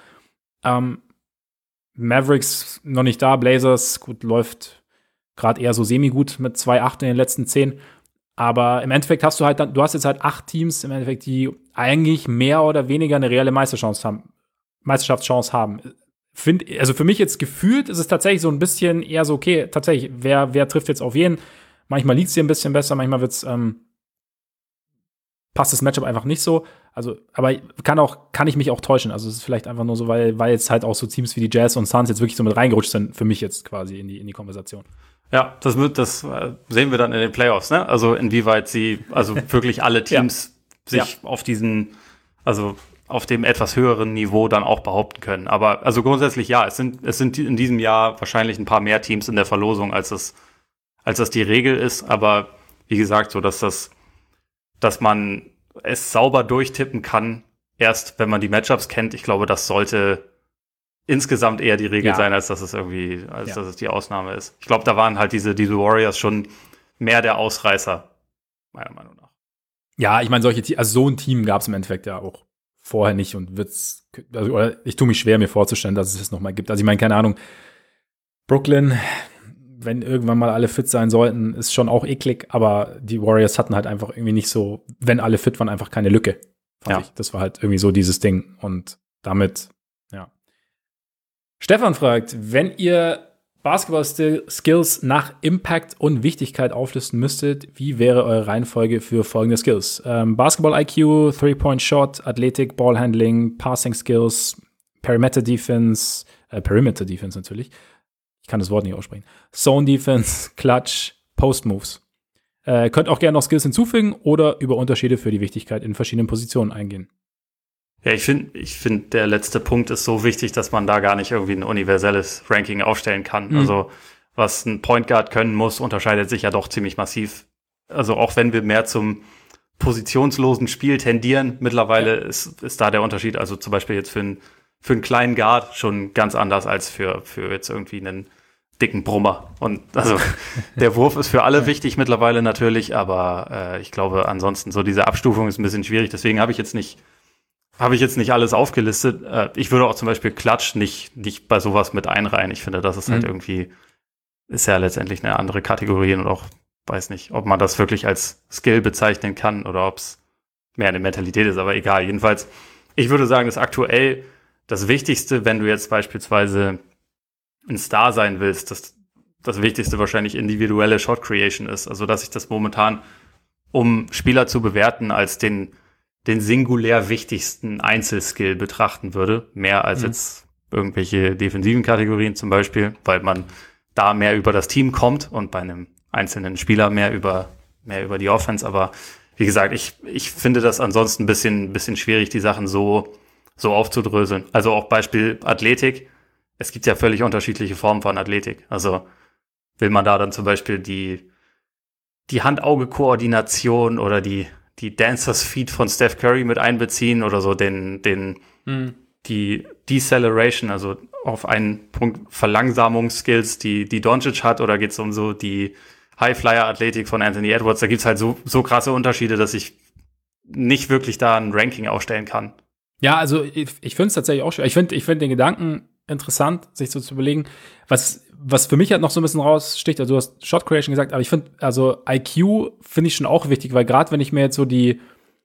Mavericks noch nicht da, Blazers, gut, läuft gerade eher so semi-gut mit 2-8 in den letzten 10. Aber im Endeffekt hast du jetzt halt 8 Teams im Endeffekt, die eigentlich mehr oder weniger eine reelle Meisterschaftschance haben. Also für mich jetzt gefühlt ist es tatsächlich so ein bisschen eher so, okay, tatsächlich, wer trifft jetzt auf jeden? Manchmal liegt es hier ein bisschen besser, manchmal passt das Matchup einfach nicht so. Also, aber kann ich mich auch täuschen. Also es ist vielleicht einfach nur so, weil jetzt halt auch so Teams wie die Jazz und Suns jetzt wirklich so mit reingerutscht sind, für mich jetzt quasi in die Konversation. Ja, das sehen wir dann in den Playoffs, ne? Also inwieweit wirklich alle Teams sich auf auf dem etwas höheren Niveau dann auch behaupten können. Aber also grundsätzlich ja, es sind in diesem Jahr wahrscheinlich ein paar mehr Teams in der Verlosung, als das die Regel ist. Aber wie gesagt, so dass man es sauber durchtippen kann, erst wenn man die Matchups kennt. Ich glaube, das sollte insgesamt eher die Regel sein, als dass es dass es die Ausnahme ist. Ich glaube, da waren halt diese Warriors schon mehr der Ausreißer, meiner Meinung nach. Ja, ich meine, so ein Team gab es im Endeffekt ja auch vorher nicht und ich tue mich schwer, mir vorzustellen, dass es noch mal gibt. Also ich meine, keine Ahnung, Brooklyn, wenn irgendwann mal alle fit sein sollten, ist schon auch eklig, aber die Warriors hatten halt einfach irgendwie nicht so, wenn alle fit waren, einfach keine Lücke. Das war halt irgendwie so dieses Ding und damit, ja. Stefan fragt, wenn ihr Basketball-Skills nach Impact und Wichtigkeit auflisten müsstet, wie wäre eure Reihenfolge für folgende Skills? Basketball-IQ, Three-Point-Shot, Athletik, Ballhandling, Passing-Skills, Perimeter-Defense natürlich. Ich kann das Wort nicht aussprechen. Zone-Defense, Clutch, Post-Moves. Könnt auch gerne noch Skills hinzufügen oder über Unterschiede für die Wichtigkeit in verschiedenen Positionen eingehen. Ja, ich finde, der letzte Punkt ist so wichtig, dass man da gar nicht irgendwie ein universelles Ranking aufstellen kann. Also, was ein Point Guard können muss, unterscheidet sich ja doch ziemlich massiv. Also, auch wenn wir mehr zum positionslosen Spiel tendieren, mittlerweile ist da der Unterschied. Also, zum Beispiel jetzt für einen kleinen Guard schon ganz anders als für jetzt irgendwie einen dicken Brummer. Und also, der Wurf ist für alle wichtig mittlerweile natürlich, aber ich glaube, ansonsten so diese Abstufung ist ein bisschen schwierig. Deswegen habe ich jetzt nicht alles aufgelistet. Ich würde auch zum Beispiel Clutch nicht bei sowas mit einreihen. Ich finde, das ist halt ist ja letztendlich eine andere Kategorie und auch weiß nicht, ob man das wirklich als Skill bezeichnen kann oder ob es mehr eine Mentalität ist, aber egal. Jedenfalls, ich würde sagen, dass aktuell das Wichtigste, wenn du jetzt beispielsweise ein Star sein willst, das Wichtigste wahrscheinlich individuelle Shot Creation ist. Also, dass ich das momentan, um Spieler zu bewerten, als den singulär wichtigsten Einzelskill betrachten würde, mehr als jetzt irgendwelche defensiven Kategorien zum Beispiel, weil man da mehr über das Team kommt und bei einem einzelnen Spieler mehr über die Offense. Aber wie gesagt, ich finde das ansonsten ein bisschen schwierig, die Sachen so aufzudröseln. Also auch Beispiel Athletik. Es gibt ja völlig unterschiedliche Formen von Athletik. Also will man da dann zum Beispiel die Hand-Auge-Koordination oder die die Dancers Feet von Steph Curry mit einbeziehen oder so die Deceleration, also auf einen Punkt Verlangsamungsskills, die Doncic hat, oder geht es um so die High-Flyer-Athletik von Anthony Edwards? Da gibt es halt so krasse Unterschiede, dass ich nicht wirklich da ein Ranking aufstellen kann. Ja, also ich finde es tatsächlich auch schwer. Ich find den Gedanken interessant, sich so zu überlegen, was für mich halt noch so ein bisschen raussticht. Also du hast Shot Creation gesagt, aber ich finde, also IQ finde ich schon auch wichtig, weil gerade wenn ich mir jetzt so die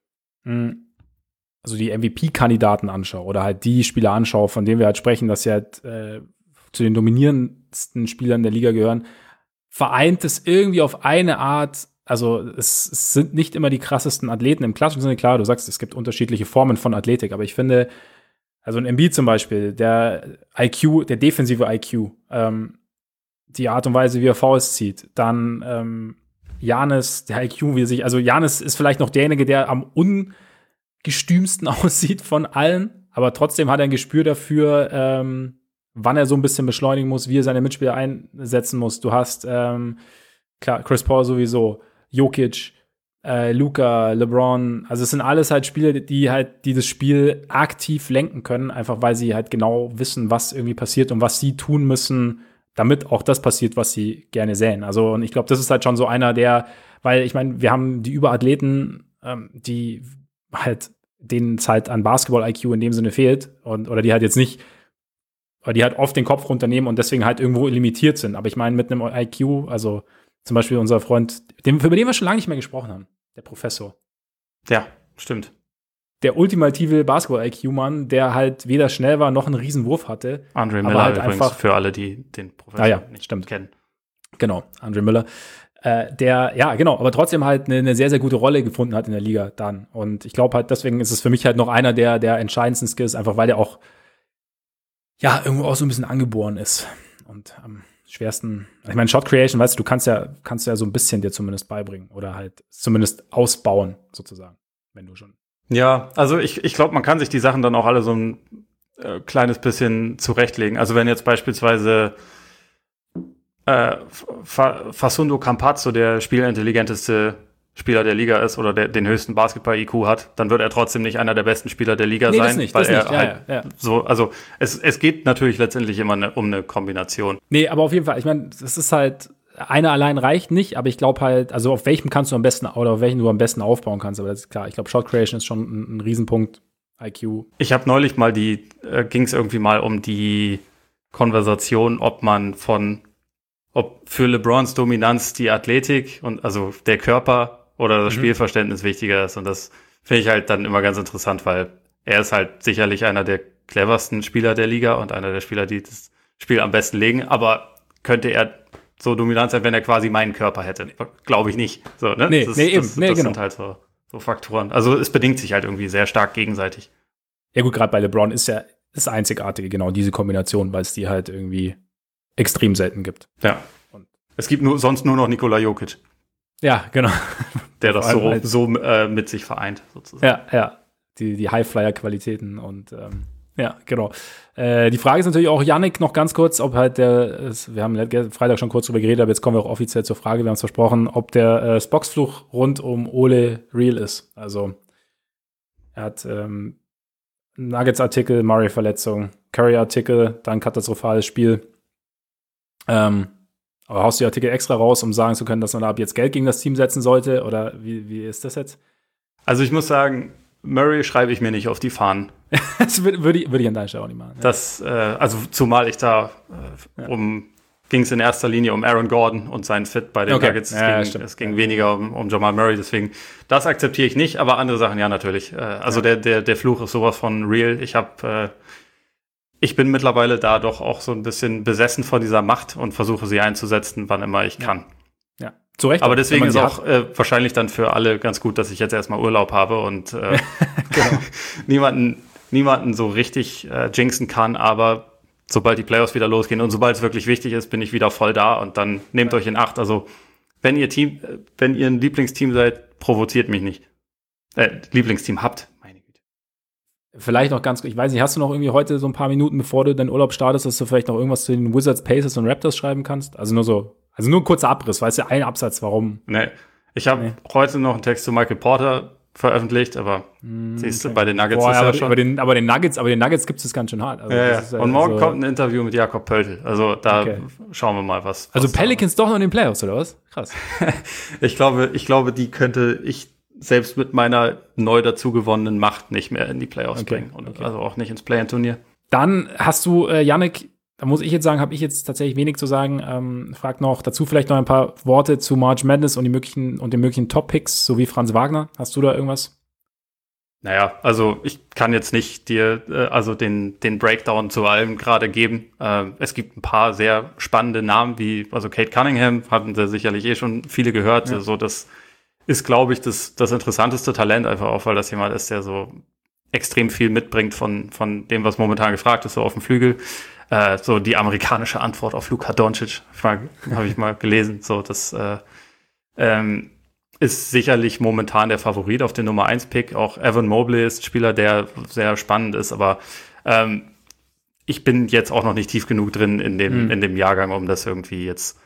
MVP-Kandidaten anschaue oder halt die Spieler anschaue, von denen wir halt sprechen, dass sie halt zu den dominierendsten Spielern der Liga gehören, vereint es irgendwie auf eine Art. Also es sind nicht immer die krassesten Athleten im klassischen Sinne. Klar, du sagst, es gibt unterschiedliche Formen von Athletik, aber ich finde, also ein Embiid zum Beispiel, der defensive IQ, die Art und Weise, wie er Fouls zieht, dann Giannis, der IQ, also Giannis ist vielleicht noch derjenige, der am ungestümsten aussieht von allen, aber trotzdem hat er ein Gespür dafür, wann er so ein bisschen beschleunigen muss, wie er seine Mitspieler einsetzen muss. Du hast, klar, Chris Paul sowieso, Jokic, Luka, LeBron, also es sind alles halt Spieler, die das Spiel aktiv lenken können, einfach weil sie halt genau wissen, was irgendwie passiert und was sie tun müssen, damit auch das passiert, was sie gerne sehen. Also, und ich glaube, das ist halt schon so einer weil ich meine, wir haben die Überathleten, die halt, denen es halt an Basketball-IQ in dem Sinne fehlt oder die halt jetzt nicht, oder die halt oft den Kopf runternehmen und deswegen halt irgendwo limitiert sind. Aber ich meine, mit einem IQ, also zum Beispiel unser Freund, über den wir schon lange nicht mehr gesprochen haben, der Professor. Ja, stimmt. Der ultimative Basketball-IQ-Mann, der halt weder schnell war, noch einen Riesenwurf hatte. Andre Miller halt übrigens, einfach, für alle, die den Professor nicht stimmt. kennen. Genau, Andre Miller. Aber trotzdem halt eine sehr, sehr gute Rolle gefunden hat in der Liga dann. Und ich glaube halt, deswegen ist es für mich halt noch einer der entscheidendsten Skills, einfach weil der auch, ja, irgendwo auch so ein bisschen angeboren ist. Und am schwersten, ich meine, Shot Creation, weißt du, kannst ja so ein bisschen dir zumindest beibringen oder halt zumindest ausbauen, sozusagen, wenn du schon. Ja, also ich glaube, man kann sich die Sachen dann auch alle so ein kleines bisschen zurechtlegen. Also wenn jetzt beispielsweise Facundo Campazzo der spielintelligenteste Spieler der Liga ist oder den höchsten Basketball-IQ hat, dann wird er trotzdem nicht einer der besten Spieler der Liga sein, weil er halt so, also es geht natürlich letztendlich immer um eine Kombination. Nee, aber auf jeden Fall, ich meine, es ist halt, einer allein reicht nicht, aber ich glaube halt, also auf welchem kannst du am besten, oder auf welchen du am besten aufbauen kannst, aber das ist klar, ich glaube, Shot Creation ist schon ein Riesenpunkt, IQ. Ich habe neulich mal ging es irgendwie mal um die Konversation, ob für LeBrons Dominanz die Athletik und also der Körper oder das Spielverständnis wichtiger ist. Und das finde ich halt dann immer ganz interessant, weil er ist halt sicherlich einer der cleversten Spieler der Liga und einer der Spieler, die das Spiel am besten legen. Aber könnte er so dominant sein, wenn er quasi meinen Körper hätte? Glaube ich nicht. So, ne? Das sind halt so Faktoren. Also es bedingt sich halt irgendwie sehr stark gegenseitig. Ja gut, gerade bei LeBron ist ja das Einzigartige, genau diese Kombination, weil es die halt irgendwie extrem selten gibt. Ja. Und es gibt sonst nur noch Nikola Jokic. Ja, genau. Der das so mit sich vereint, sozusagen. Ja. Die High-Flyer-Qualitäten und ja, genau. Die Frage ist natürlich auch, Yannick, noch ganz kurz, ob halt wir haben Freitag schon kurz drüber geredet, aber jetzt kommen wir auch offiziell zur Frage, wir haben es versprochen, ob der Spox-Fluch rund um Ole real ist. Also, er hat Nuggets-Artikel, Murray-Verletzung, Curry-Artikel, dann katastrophales Spiel. Aber haust du die Artikel extra raus, um sagen zu können, dass man da ab jetzt Geld gegen das Team setzen sollte? Oder wie ist das jetzt? Also ich muss sagen, Murray schreibe ich mir nicht auf die Fahnen. Das würde ich an deiner Stelle auch nicht machen. Ja. Also zumal ich da ging es in erster Linie um Aaron Gordon und seinen Fit bei den Nuggets. Es ging weniger um Jamal Murray, deswegen das akzeptiere ich nicht, aber andere Sachen ja natürlich. Der Fluch ist sowas von real. Ich bin mittlerweile da doch auch so ein bisschen besessen von dieser Macht und versuche sie einzusetzen, wann immer ich kann. Ja, zu Recht. Aber deswegen ist auch wahrscheinlich dann für alle ganz gut, dass ich jetzt erstmal Urlaub habe und niemanden so richtig jinxen kann. Aber sobald die Playoffs wieder losgehen und sobald es wirklich wichtig ist, bin ich wieder voll da und dann nehmt euch in Acht. Also wenn ihr ein Lieblingsteam seid, provoziert mich nicht. Lieblingsteam habt. Vielleicht noch ganz, ich weiß nicht, hast du noch irgendwie heute so ein paar Minuten, bevor du deinen Urlaub startest, dass du vielleicht noch irgendwas zu den Wizards, Pacers und Raptors schreiben kannst? Also nur ein kurzer Abriss, weißt du, ein Absatz, warum? Nee, ich habe heute noch einen Text zu Michael Porter veröffentlicht, aber siehst du, bei den Nuggets ist ja aber, schon. Aber den Nuggets gibt es ganz schön hart. Also, Ja. ist, Und morgen kommt ein Interview mit Jakob Pöltl. Also da schauen wir mal, was. Also Pelicans doch noch in den Playoffs, oder was? Krass. Ich glaube, die könnte ich selbst mit meiner neu dazu gewonnenen Macht nicht mehr in die Playoffs bringen. Und also auch nicht ins Play-In-Turnier. Dann hast du, Yannick, da muss ich jetzt sagen, habe ich jetzt tatsächlich wenig zu sagen. Frag noch dazu vielleicht noch ein paar Worte zu March Madness und den möglichen Top-Picks, sowie Franz Wagner. Hast du da irgendwas? Naja, also ich kann jetzt nicht dir den Breakdown zu allem gerade geben. Es gibt ein paar sehr spannende Namen, wie also Kate Cunningham, hatten sie sicherlich schon viele gehört. Ja. So, das ist, glaube ich, das interessanteste Talent, einfach auch, weil das jemand ist, der so extrem viel mitbringt von dem, was momentan gefragt ist, so auf dem Flügel. So die amerikanische Antwort auf Luka Doncic, habe ich mal gelesen. So, das ist sicherlich momentan der Favorit auf den Nummer 1-Pick. Auch Evan Mobley ist ein Spieler, der sehr spannend ist, aber ich bin jetzt auch noch nicht tief genug drin in dem Jahrgang, um das irgendwie jetzt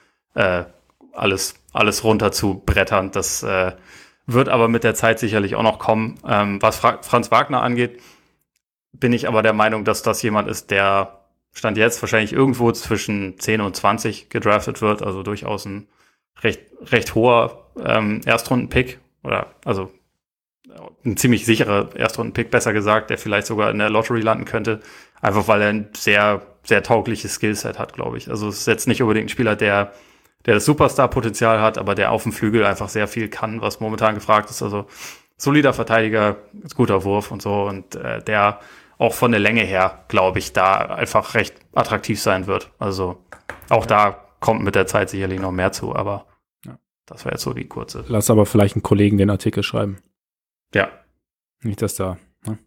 alles runter zu brettern. Das wird aber mit der Zeit sicherlich auch noch kommen. Was Franz Wagner angeht, bin ich aber der Meinung, dass das jemand ist, der Stand jetzt wahrscheinlich irgendwo zwischen 10 und 20 gedraftet wird, also durchaus ein recht hoher Erstrunden-Pick oder also ein ziemlich sicherer Erstrunden-Pick, besser gesagt, der vielleicht sogar in der Lottery landen könnte, einfach weil er ein sehr, sehr taugliches Skillset hat, glaube ich. Also es ist jetzt nicht unbedingt ein Spieler, der das Superstar-Potenzial hat, aber der auf dem Flügel einfach sehr viel kann, was momentan gefragt ist. Also solider Verteidiger, guter Wurf und so und der auch von der Länge her, glaube ich, da einfach recht attraktiv sein wird. Also auch da kommt mit der Zeit sicherlich noch mehr zu, aber das wäre jetzt so die kurze. Lass aber vielleicht einen Kollegen den Artikel schreiben. Ja. Nicht, dass da.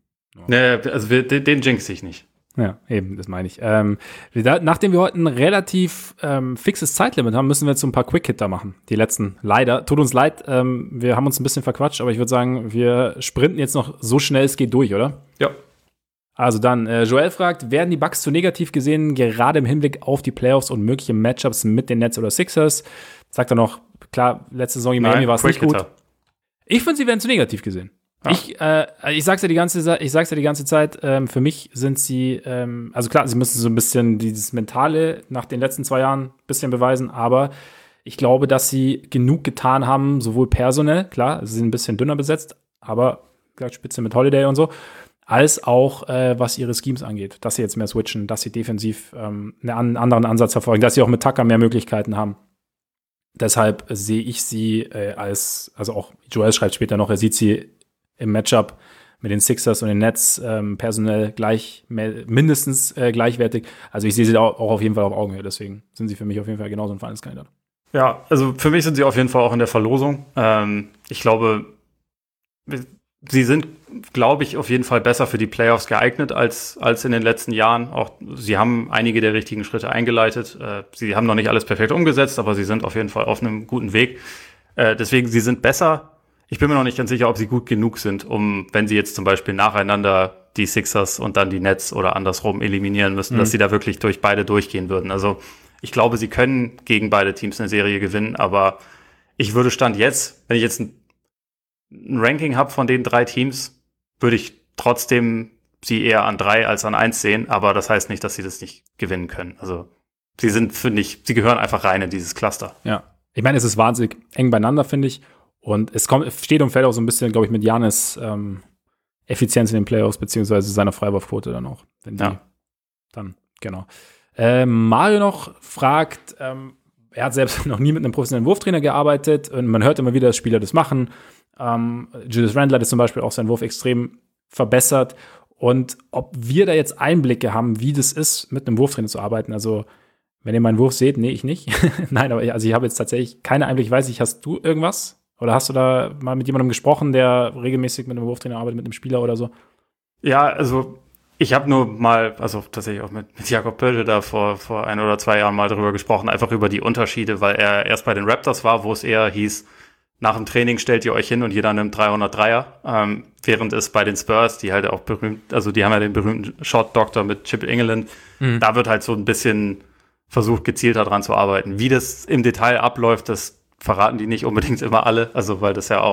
Ne, also den jinx ich nicht. Ja, eben, das meine ich. Nachdem wir heute ein relativ fixes Zeitlimit haben, müssen wir jetzt so ein paar Quick-Hitter machen. Die letzten. Leider. Tut uns leid, wir haben uns ein bisschen verquatscht, aber ich würde sagen, wir sprinten jetzt noch so schnell es geht durch, oder? Ja. Also dann, Joel fragt, werden die Bucks zu negativ gesehen, gerade im Hinblick auf die Playoffs und mögliche Matchups mit den Nets oder Sixers? Sagt er noch, klar, letzte Saison in Miami war es nicht gut. Ich finde, sie werden zu negativ gesehen. Ja. Ich sag's ja die ganze Zeit, für mich sind sie, also klar, sie müssen so ein bisschen dieses Mentale nach den letzten 2 Jahren ein bisschen beweisen, aber ich glaube, dass sie genug getan haben, sowohl personell, klar, sie sind ein bisschen dünner besetzt, aber gesagt, Spitze mit Holiday und so, als auch, was ihre Schemes angeht, dass sie jetzt mehr switchen, dass sie defensiv einen anderen Ansatz verfolgen, dass sie auch mit Tucker mehr Möglichkeiten haben. Deshalb sehe ich sie also auch Joel schreibt später noch, er sieht sie im Matchup mit den Sixers und den Nets personell mindestens gleichwertig. Also ich sehe sie auch auf jeden Fall auf Augenhöhe, deswegen sind sie für mich auf jeden Fall genauso ein Finals-Kandidat. Ja, also für mich sind sie auf jeden Fall auch in der Verlosung. Ich glaube, sie sind, glaube ich, auf jeden Fall besser für die Playoffs geeignet als in den letzten Jahren. Auch sie haben einige der richtigen Schritte eingeleitet. Sie haben noch nicht alles perfekt umgesetzt, aber sie sind auf jeden Fall auf einem guten Weg. Deswegen, sie sind besser. Ich bin mir noch nicht ganz sicher, ob sie gut genug sind, wenn sie jetzt zum Beispiel nacheinander die Sixers und dann die Nets oder andersrum eliminieren müssen, dass sie da wirklich durch beide durchgehen würden. Also ich glaube, sie können gegen beide Teams eine Serie gewinnen, aber ich würde Stand jetzt, wenn ich jetzt ein Ranking habe von den 3 Teams, würde ich trotzdem sie eher an 3 als an 1 sehen, aber das heißt nicht, dass sie das nicht gewinnen können. Also sie sind, finde ich, sie gehören einfach rein in dieses Cluster. Ja, ich meine, es ist wahnsinnig eng beieinander, finde ich. Und es steht und fällt auch so ein bisschen, glaube ich, mit Giannis Effizienz in den Playoffs, beziehungsweise seiner Freiwurfquote dann auch. Wenn die dann, genau. Mario noch fragt, er hat selbst noch nie mit einem professionellen Wurftrainer gearbeitet und man hört immer wieder, dass Spieler das machen. Julius Randle hat zum Beispiel auch seinen Wurf extrem verbessert. Und ob wir da jetzt Einblicke haben, wie das ist, mit einem Wurftrainer zu arbeiten. Also, wenn ihr meinen Wurf seht, nee, ich nicht. Nein, aber ich habe jetzt tatsächlich keine Einblicke. Ich weiß nicht, hast du irgendwas? Oder hast du da mal mit jemandem gesprochen, der regelmäßig mit einem Wurftrainer arbeitet, mit einem Spieler oder so? Ja, also ich habe nur mal, also tatsächlich auch mit Jakob Pöltl da vor 1 oder 2 Jahren mal drüber gesprochen, einfach über die Unterschiede, weil er erst bei den Raptors war, wo es eher hieß, nach dem Training stellt ihr euch hin und jeder nimmt 303er, während es bei den Spurs, die halt auch berühmt, also die haben ja den berühmten Shot-Doctor mit Chip England, da wird halt so ein bisschen versucht, gezielter dran zu arbeiten. Wie das im Detail abläuft, das verraten die nicht unbedingt immer alle, also weil das ja auch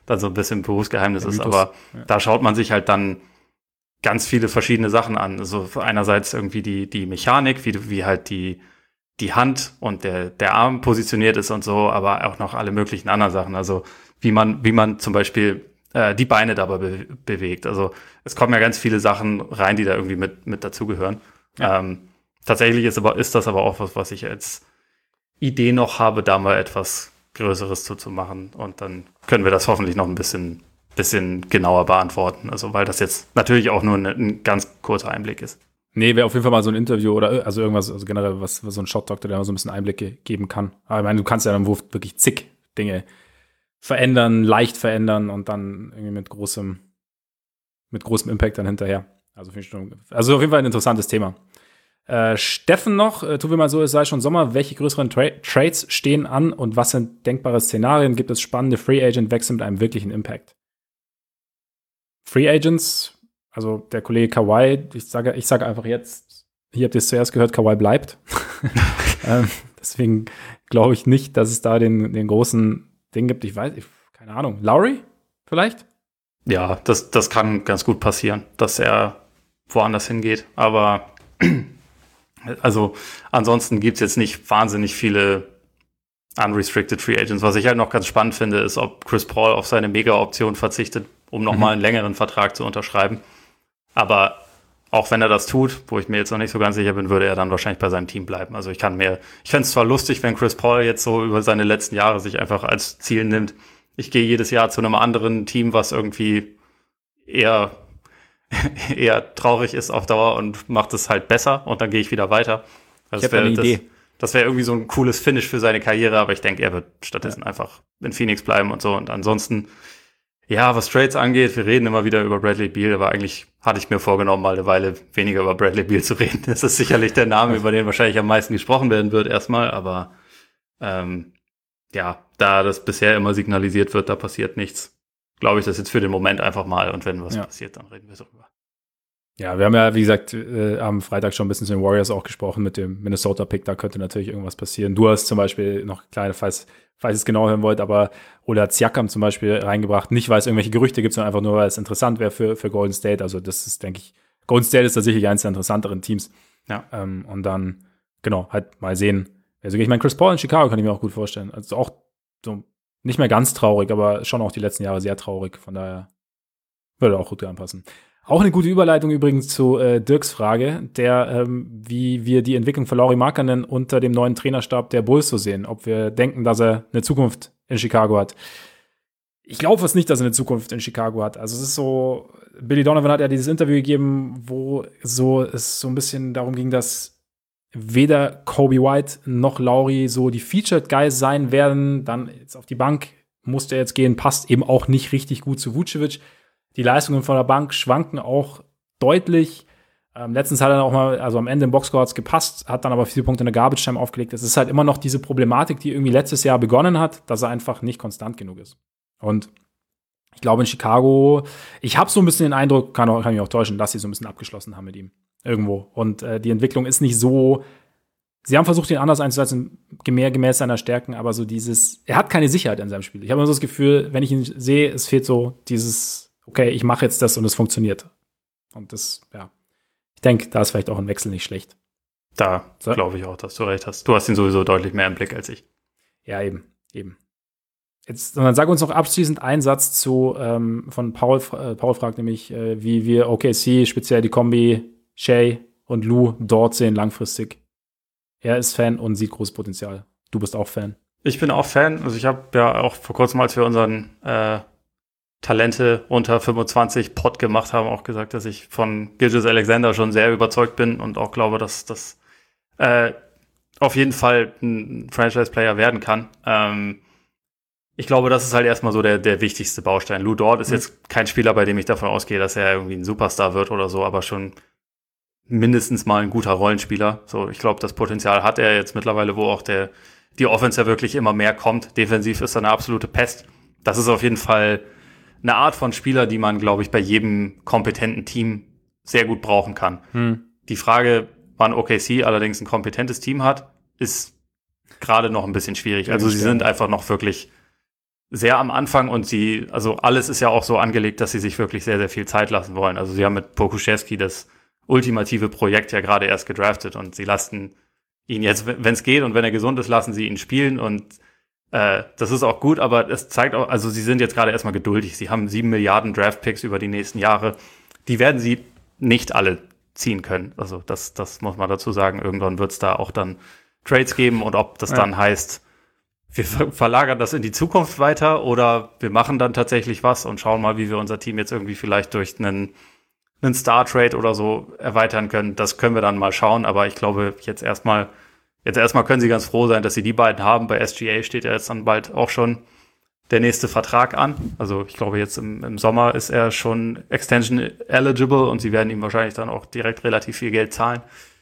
dann so ein bisschen Berufsgeheimnis ist. Mythos. Aber da schaut man sich halt dann ganz viele verschiedene Sachen an. Also einerseits irgendwie die Mechanik, wie halt die Hand und der Arm positioniert ist und so, aber auch noch alle möglichen anderen Sachen. Also wie man zum Beispiel die Beine dabei bewegt. Also es kommen ja ganz viele Sachen rein, die da irgendwie mit dazugehören. Ja. Tatsächlich ist das aber auch was ich als Idee noch habe, da mal etwas Größeres zu machen. Und dann können wir das hoffentlich noch ein bisschen genauer beantworten. Also weil das jetzt natürlich auch nur ein ganz kurzer Einblick ist. Nee, wäre auf jeden Fall mal so ein Interview oder also irgendwas, also generell was so ein Shot-Doktor, der mal so ein bisschen Einblicke geben kann. Aber ich meine, du kannst ja im Wurf wirklich zig Dinge verändern, leicht verändern und dann irgendwie mit großem Impact dann hinterher. Also auf jeden Fall ein interessantes Thema. Steffen noch, tun wir mal so, es sei schon Sommer, welche größeren Trades stehen an und was sind denkbare Szenarien? Gibt es spannende Free Agent-Wechsel mit einem wirklichen Impact? Free Agents, also der Kollege Kawhi, ich sage einfach jetzt, hier habt ihr es zuerst gehört, Kawhi bleibt. Deswegen glaube ich nicht, dass es da den großen Ding gibt. Keine Ahnung. Lowry vielleicht? Ja, das kann ganz gut passieren, dass er woanders hingeht. Aber also ansonsten gibt es jetzt nicht wahnsinnig viele unrestricted Free Agents. Was ich halt noch ganz spannend finde, ist, ob Chris Paul auf seine Mega-Option verzichtet, um nochmal einen längeren Vertrag zu unterschreiben. Aber auch wenn er das tut, wo ich mir jetzt noch nicht so ganz sicher bin, würde er dann wahrscheinlich bei seinem Team bleiben. Also ich fände es zwar lustig, wenn Chris Paul jetzt so über seine letzten Jahre sich einfach als Ziel nimmt, ich gehe jedes Jahr zu einem anderen Team, was irgendwie eher traurig ist auf Dauer und macht es halt besser und dann gehe ich wieder weiter. Ich habe eine Idee. Das wäre irgendwie so ein cooles Finish für seine Karriere, aber ich denke, er wird stattdessen einfach in Phoenix bleiben und so. Und ansonsten, ja, was Trades angeht, wir reden immer wieder über Bradley Beal, aber eigentlich hatte ich mir vorgenommen, mal eine Weile weniger über Bradley Beal zu reden. Das ist sicherlich der Name, über den wahrscheinlich am meisten gesprochen werden wird erstmal, aber ja, da das bisher immer signalisiert wird, da passiert nichts, glaube ich, das jetzt für den Moment einfach mal und wenn was passiert, dann reden wir darüber. Ja, wir haben ja, wie gesagt, am Freitag schon ein bisschen zu den Warriors auch gesprochen mit dem Minnesota-Pick, da könnte natürlich irgendwas passieren. Du hast zum Beispiel noch kleine, falls ihr es genau hören wollt, aber Ola Siakam zum Beispiel reingebracht, nicht weil es irgendwelche Gerüchte gibt, sondern einfach nur, weil es interessant wäre für Golden State. Also das ist, denke ich, Golden State ist tatsächlich eines der interessanteren Teams. Ja. Und dann, genau, halt mal sehen. Also ich meine, Chris Paul in Chicago kann ich mir auch gut vorstellen. Also auch so nicht mehr ganz traurig, aber schon auch die letzten Jahre sehr traurig. Von daher würde auch gut anpassen. Auch eine gute Überleitung übrigens zu Dirks Frage, wie wir die Entwicklung von Lauri Markkanen unter dem neuen Trainerstab der Bulls so sehen. Ob wir denken, dass er eine Zukunft in Chicago hat. Ich glaube fast nicht, dass er eine Zukunft in Chicago hat. Also es ist so, Billy Donovan hat ja dieses Interview gegeben, wo es so ein bisschen darum ging, dass weder Kobe White noch Lauri so die Featured Guys sein werden. Dann jetzt auf die Bank musste er jetzt gehen, passt eben auch nicht richtig gut zu Vucevic. Die Leistungen von der Bank schwanken auch deutlich. Letztens hat er auch mal, also am Ende im Boxscore hat's gepasst, hat dann aber 4 Punkte in der Garbage Time aufgelegt. Es ist halt immer noch diese Problematik, die irgendwie letztes Jahr begonnen hat, dass er einfach nicht konstant genug ist. Und ich glaube in Chicago, ich habe so ein bisschen den Eindruck, kann mich auch täuschen, dass sie so ein bisschen abgeschlossen haben mit ihm. Irgendwo. Und die Entwicklung ist nicht so, sie haben versucht, ihn anders einzusetzen, gemäß seiner Stärken, aber so er hat keine Sicherheit in seinem Spiel. Ich habe immer so das Gefühl, wenn ich ihn sehe, es fehlt so dieses, okay, ich mache jetzt das und es funktioniert. Und das, ja, ich denke, da ist vielleicht auch ein Wechsel nicht schlecht. Da glaube ich auch, dass du recht hast. Du hast ihn sowieso deutlich mehr im Blick als ich. Ja, eben. Jetzt, dann sag uns noch abschließend einen Satz von Paul. Paul fragt nämlich, wie wir OKC, speziell die Kombi Shai und Lou dort sehen langfristig. Er ist Fan und sieht großes Potenzial. Du bist auch Fan. Ich bin auch Fan. Also ich habe ja auch vor kurzem, als wir unseren Talente unter 25 Pod gemacht haben, auch gesagt, dass ich von Gilgeous-Alexander schon sehr überzeugt bin und auch glaube, dass das auf jeden Fall ein Franchise-Player werden kann. Ich glaube, das ist halt erstmal so der wichtigste Baustein. Lou Dort ist jetzt kein Spieler, bei dem ich davon ausgehe, dass er irgendwie ein Superstar wird oder so, aber schon mindestens mal ein guter Rollenspieler. So, ich glaube, das Potenzial hat er jetzt mittlerweile, wo auch die Offense ja wirklich immer mehr kommt. Defensiv ist er eine absolute Pest. Das ist auf jeden Fall eine Art von Spieler, die man, glaube ich, bei jedem kompetenten Team sehr gut brauchen kann. Die Frage, wann OKC allerdings ein kompetentes Team hat, ist gerade noch ein bisschen schwierig. Also sie sind einfach noch wirklich sehr am Anfang und also alles ist ja auch so angelegt, dass sie sich wirklich sehr, sehr viel Zeit lassen wollen. Also sie haben mit Pokusevski das ultimative Projekt ja gerade erst gedraftet und sie lassen ihn jetzt, wenn es geht und wenn er gesund ist, lassen sie ihn spielen und das ist auch gut, aber es zeigt auch, also sie sind jetzt gerade erstmal geduldig. Sie haben 7 Milliarden Draft-Picks über die nächsten Jahre. Die werden sie nicht alle ziehen können. Also das muss man dazu sagen. Irgendwann wird es da auch dann Trades geben und ob das dann heißt, wir verlagern das in die Zukunft weiter oder wir machen dann tatsächlich was und schauen mal, wie wir unser Team jetzt irgendwie vielleicht durch einen Star-Trade oder so erweitern können. Das können wir dann mal schauen, aber ich glaube, jetzt erstmal können sie ganz froh sein, dass sie die beiden haben. Bei SGA steht ja jetzt dann bald auch schon der nächste Vertrag an. Also ich glaube, jetzt im Sommer ist er schon Extension eligible und sie werden ihm wahrscheinlich dann auch direkt relativ viel Geld zahlen.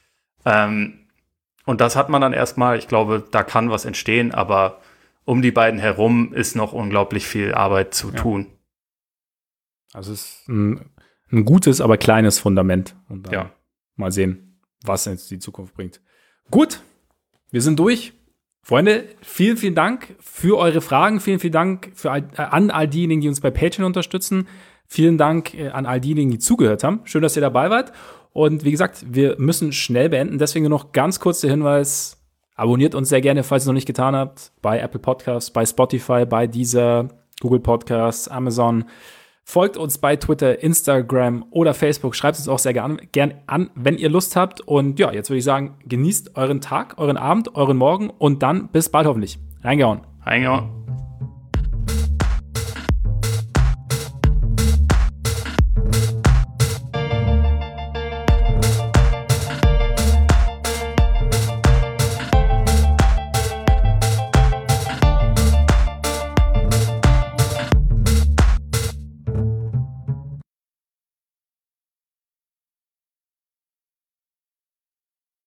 Und das hat man dann erstmal. Ich glaube, da kann was entstehen, aber um die beiden herum ist noch unglaublich viel Arbeit zu tun. Also es ist ein gutes, aber kleines Fundament. Und dann mal sehen, was jetzt die Zukunft bringt. Gut, wir sind durch. Freunde, vielen, vielen Dank für eure Fragen. Vielen, vielen Dank an all diejenigen, die uns bei Patreon unterstützen. Vielen Dank an all diejenigen, die zugehört haben. Schön, dass ihr dabei wart. Und wie gesagt, wir müssen schnell beenden. Deswegen nur noch ganz kurz der Hinweis. Abonniert uns sehr gerne, falls ihr es noch nicht getan habt. Bei Apple Podcasts, bei Spotify, bei Deezer, Google Podcasts, Amazon. Folgt uns bei Twitter, Instagram oder Facebook. Schreibt uns auch sehr gern an, wenn ihr Lust habt. Und ja, jetzt würde ich sagen, genießt euren Tag, euren Abend, euren Morgen und dann bis bald hoffentlich. Reingehauen.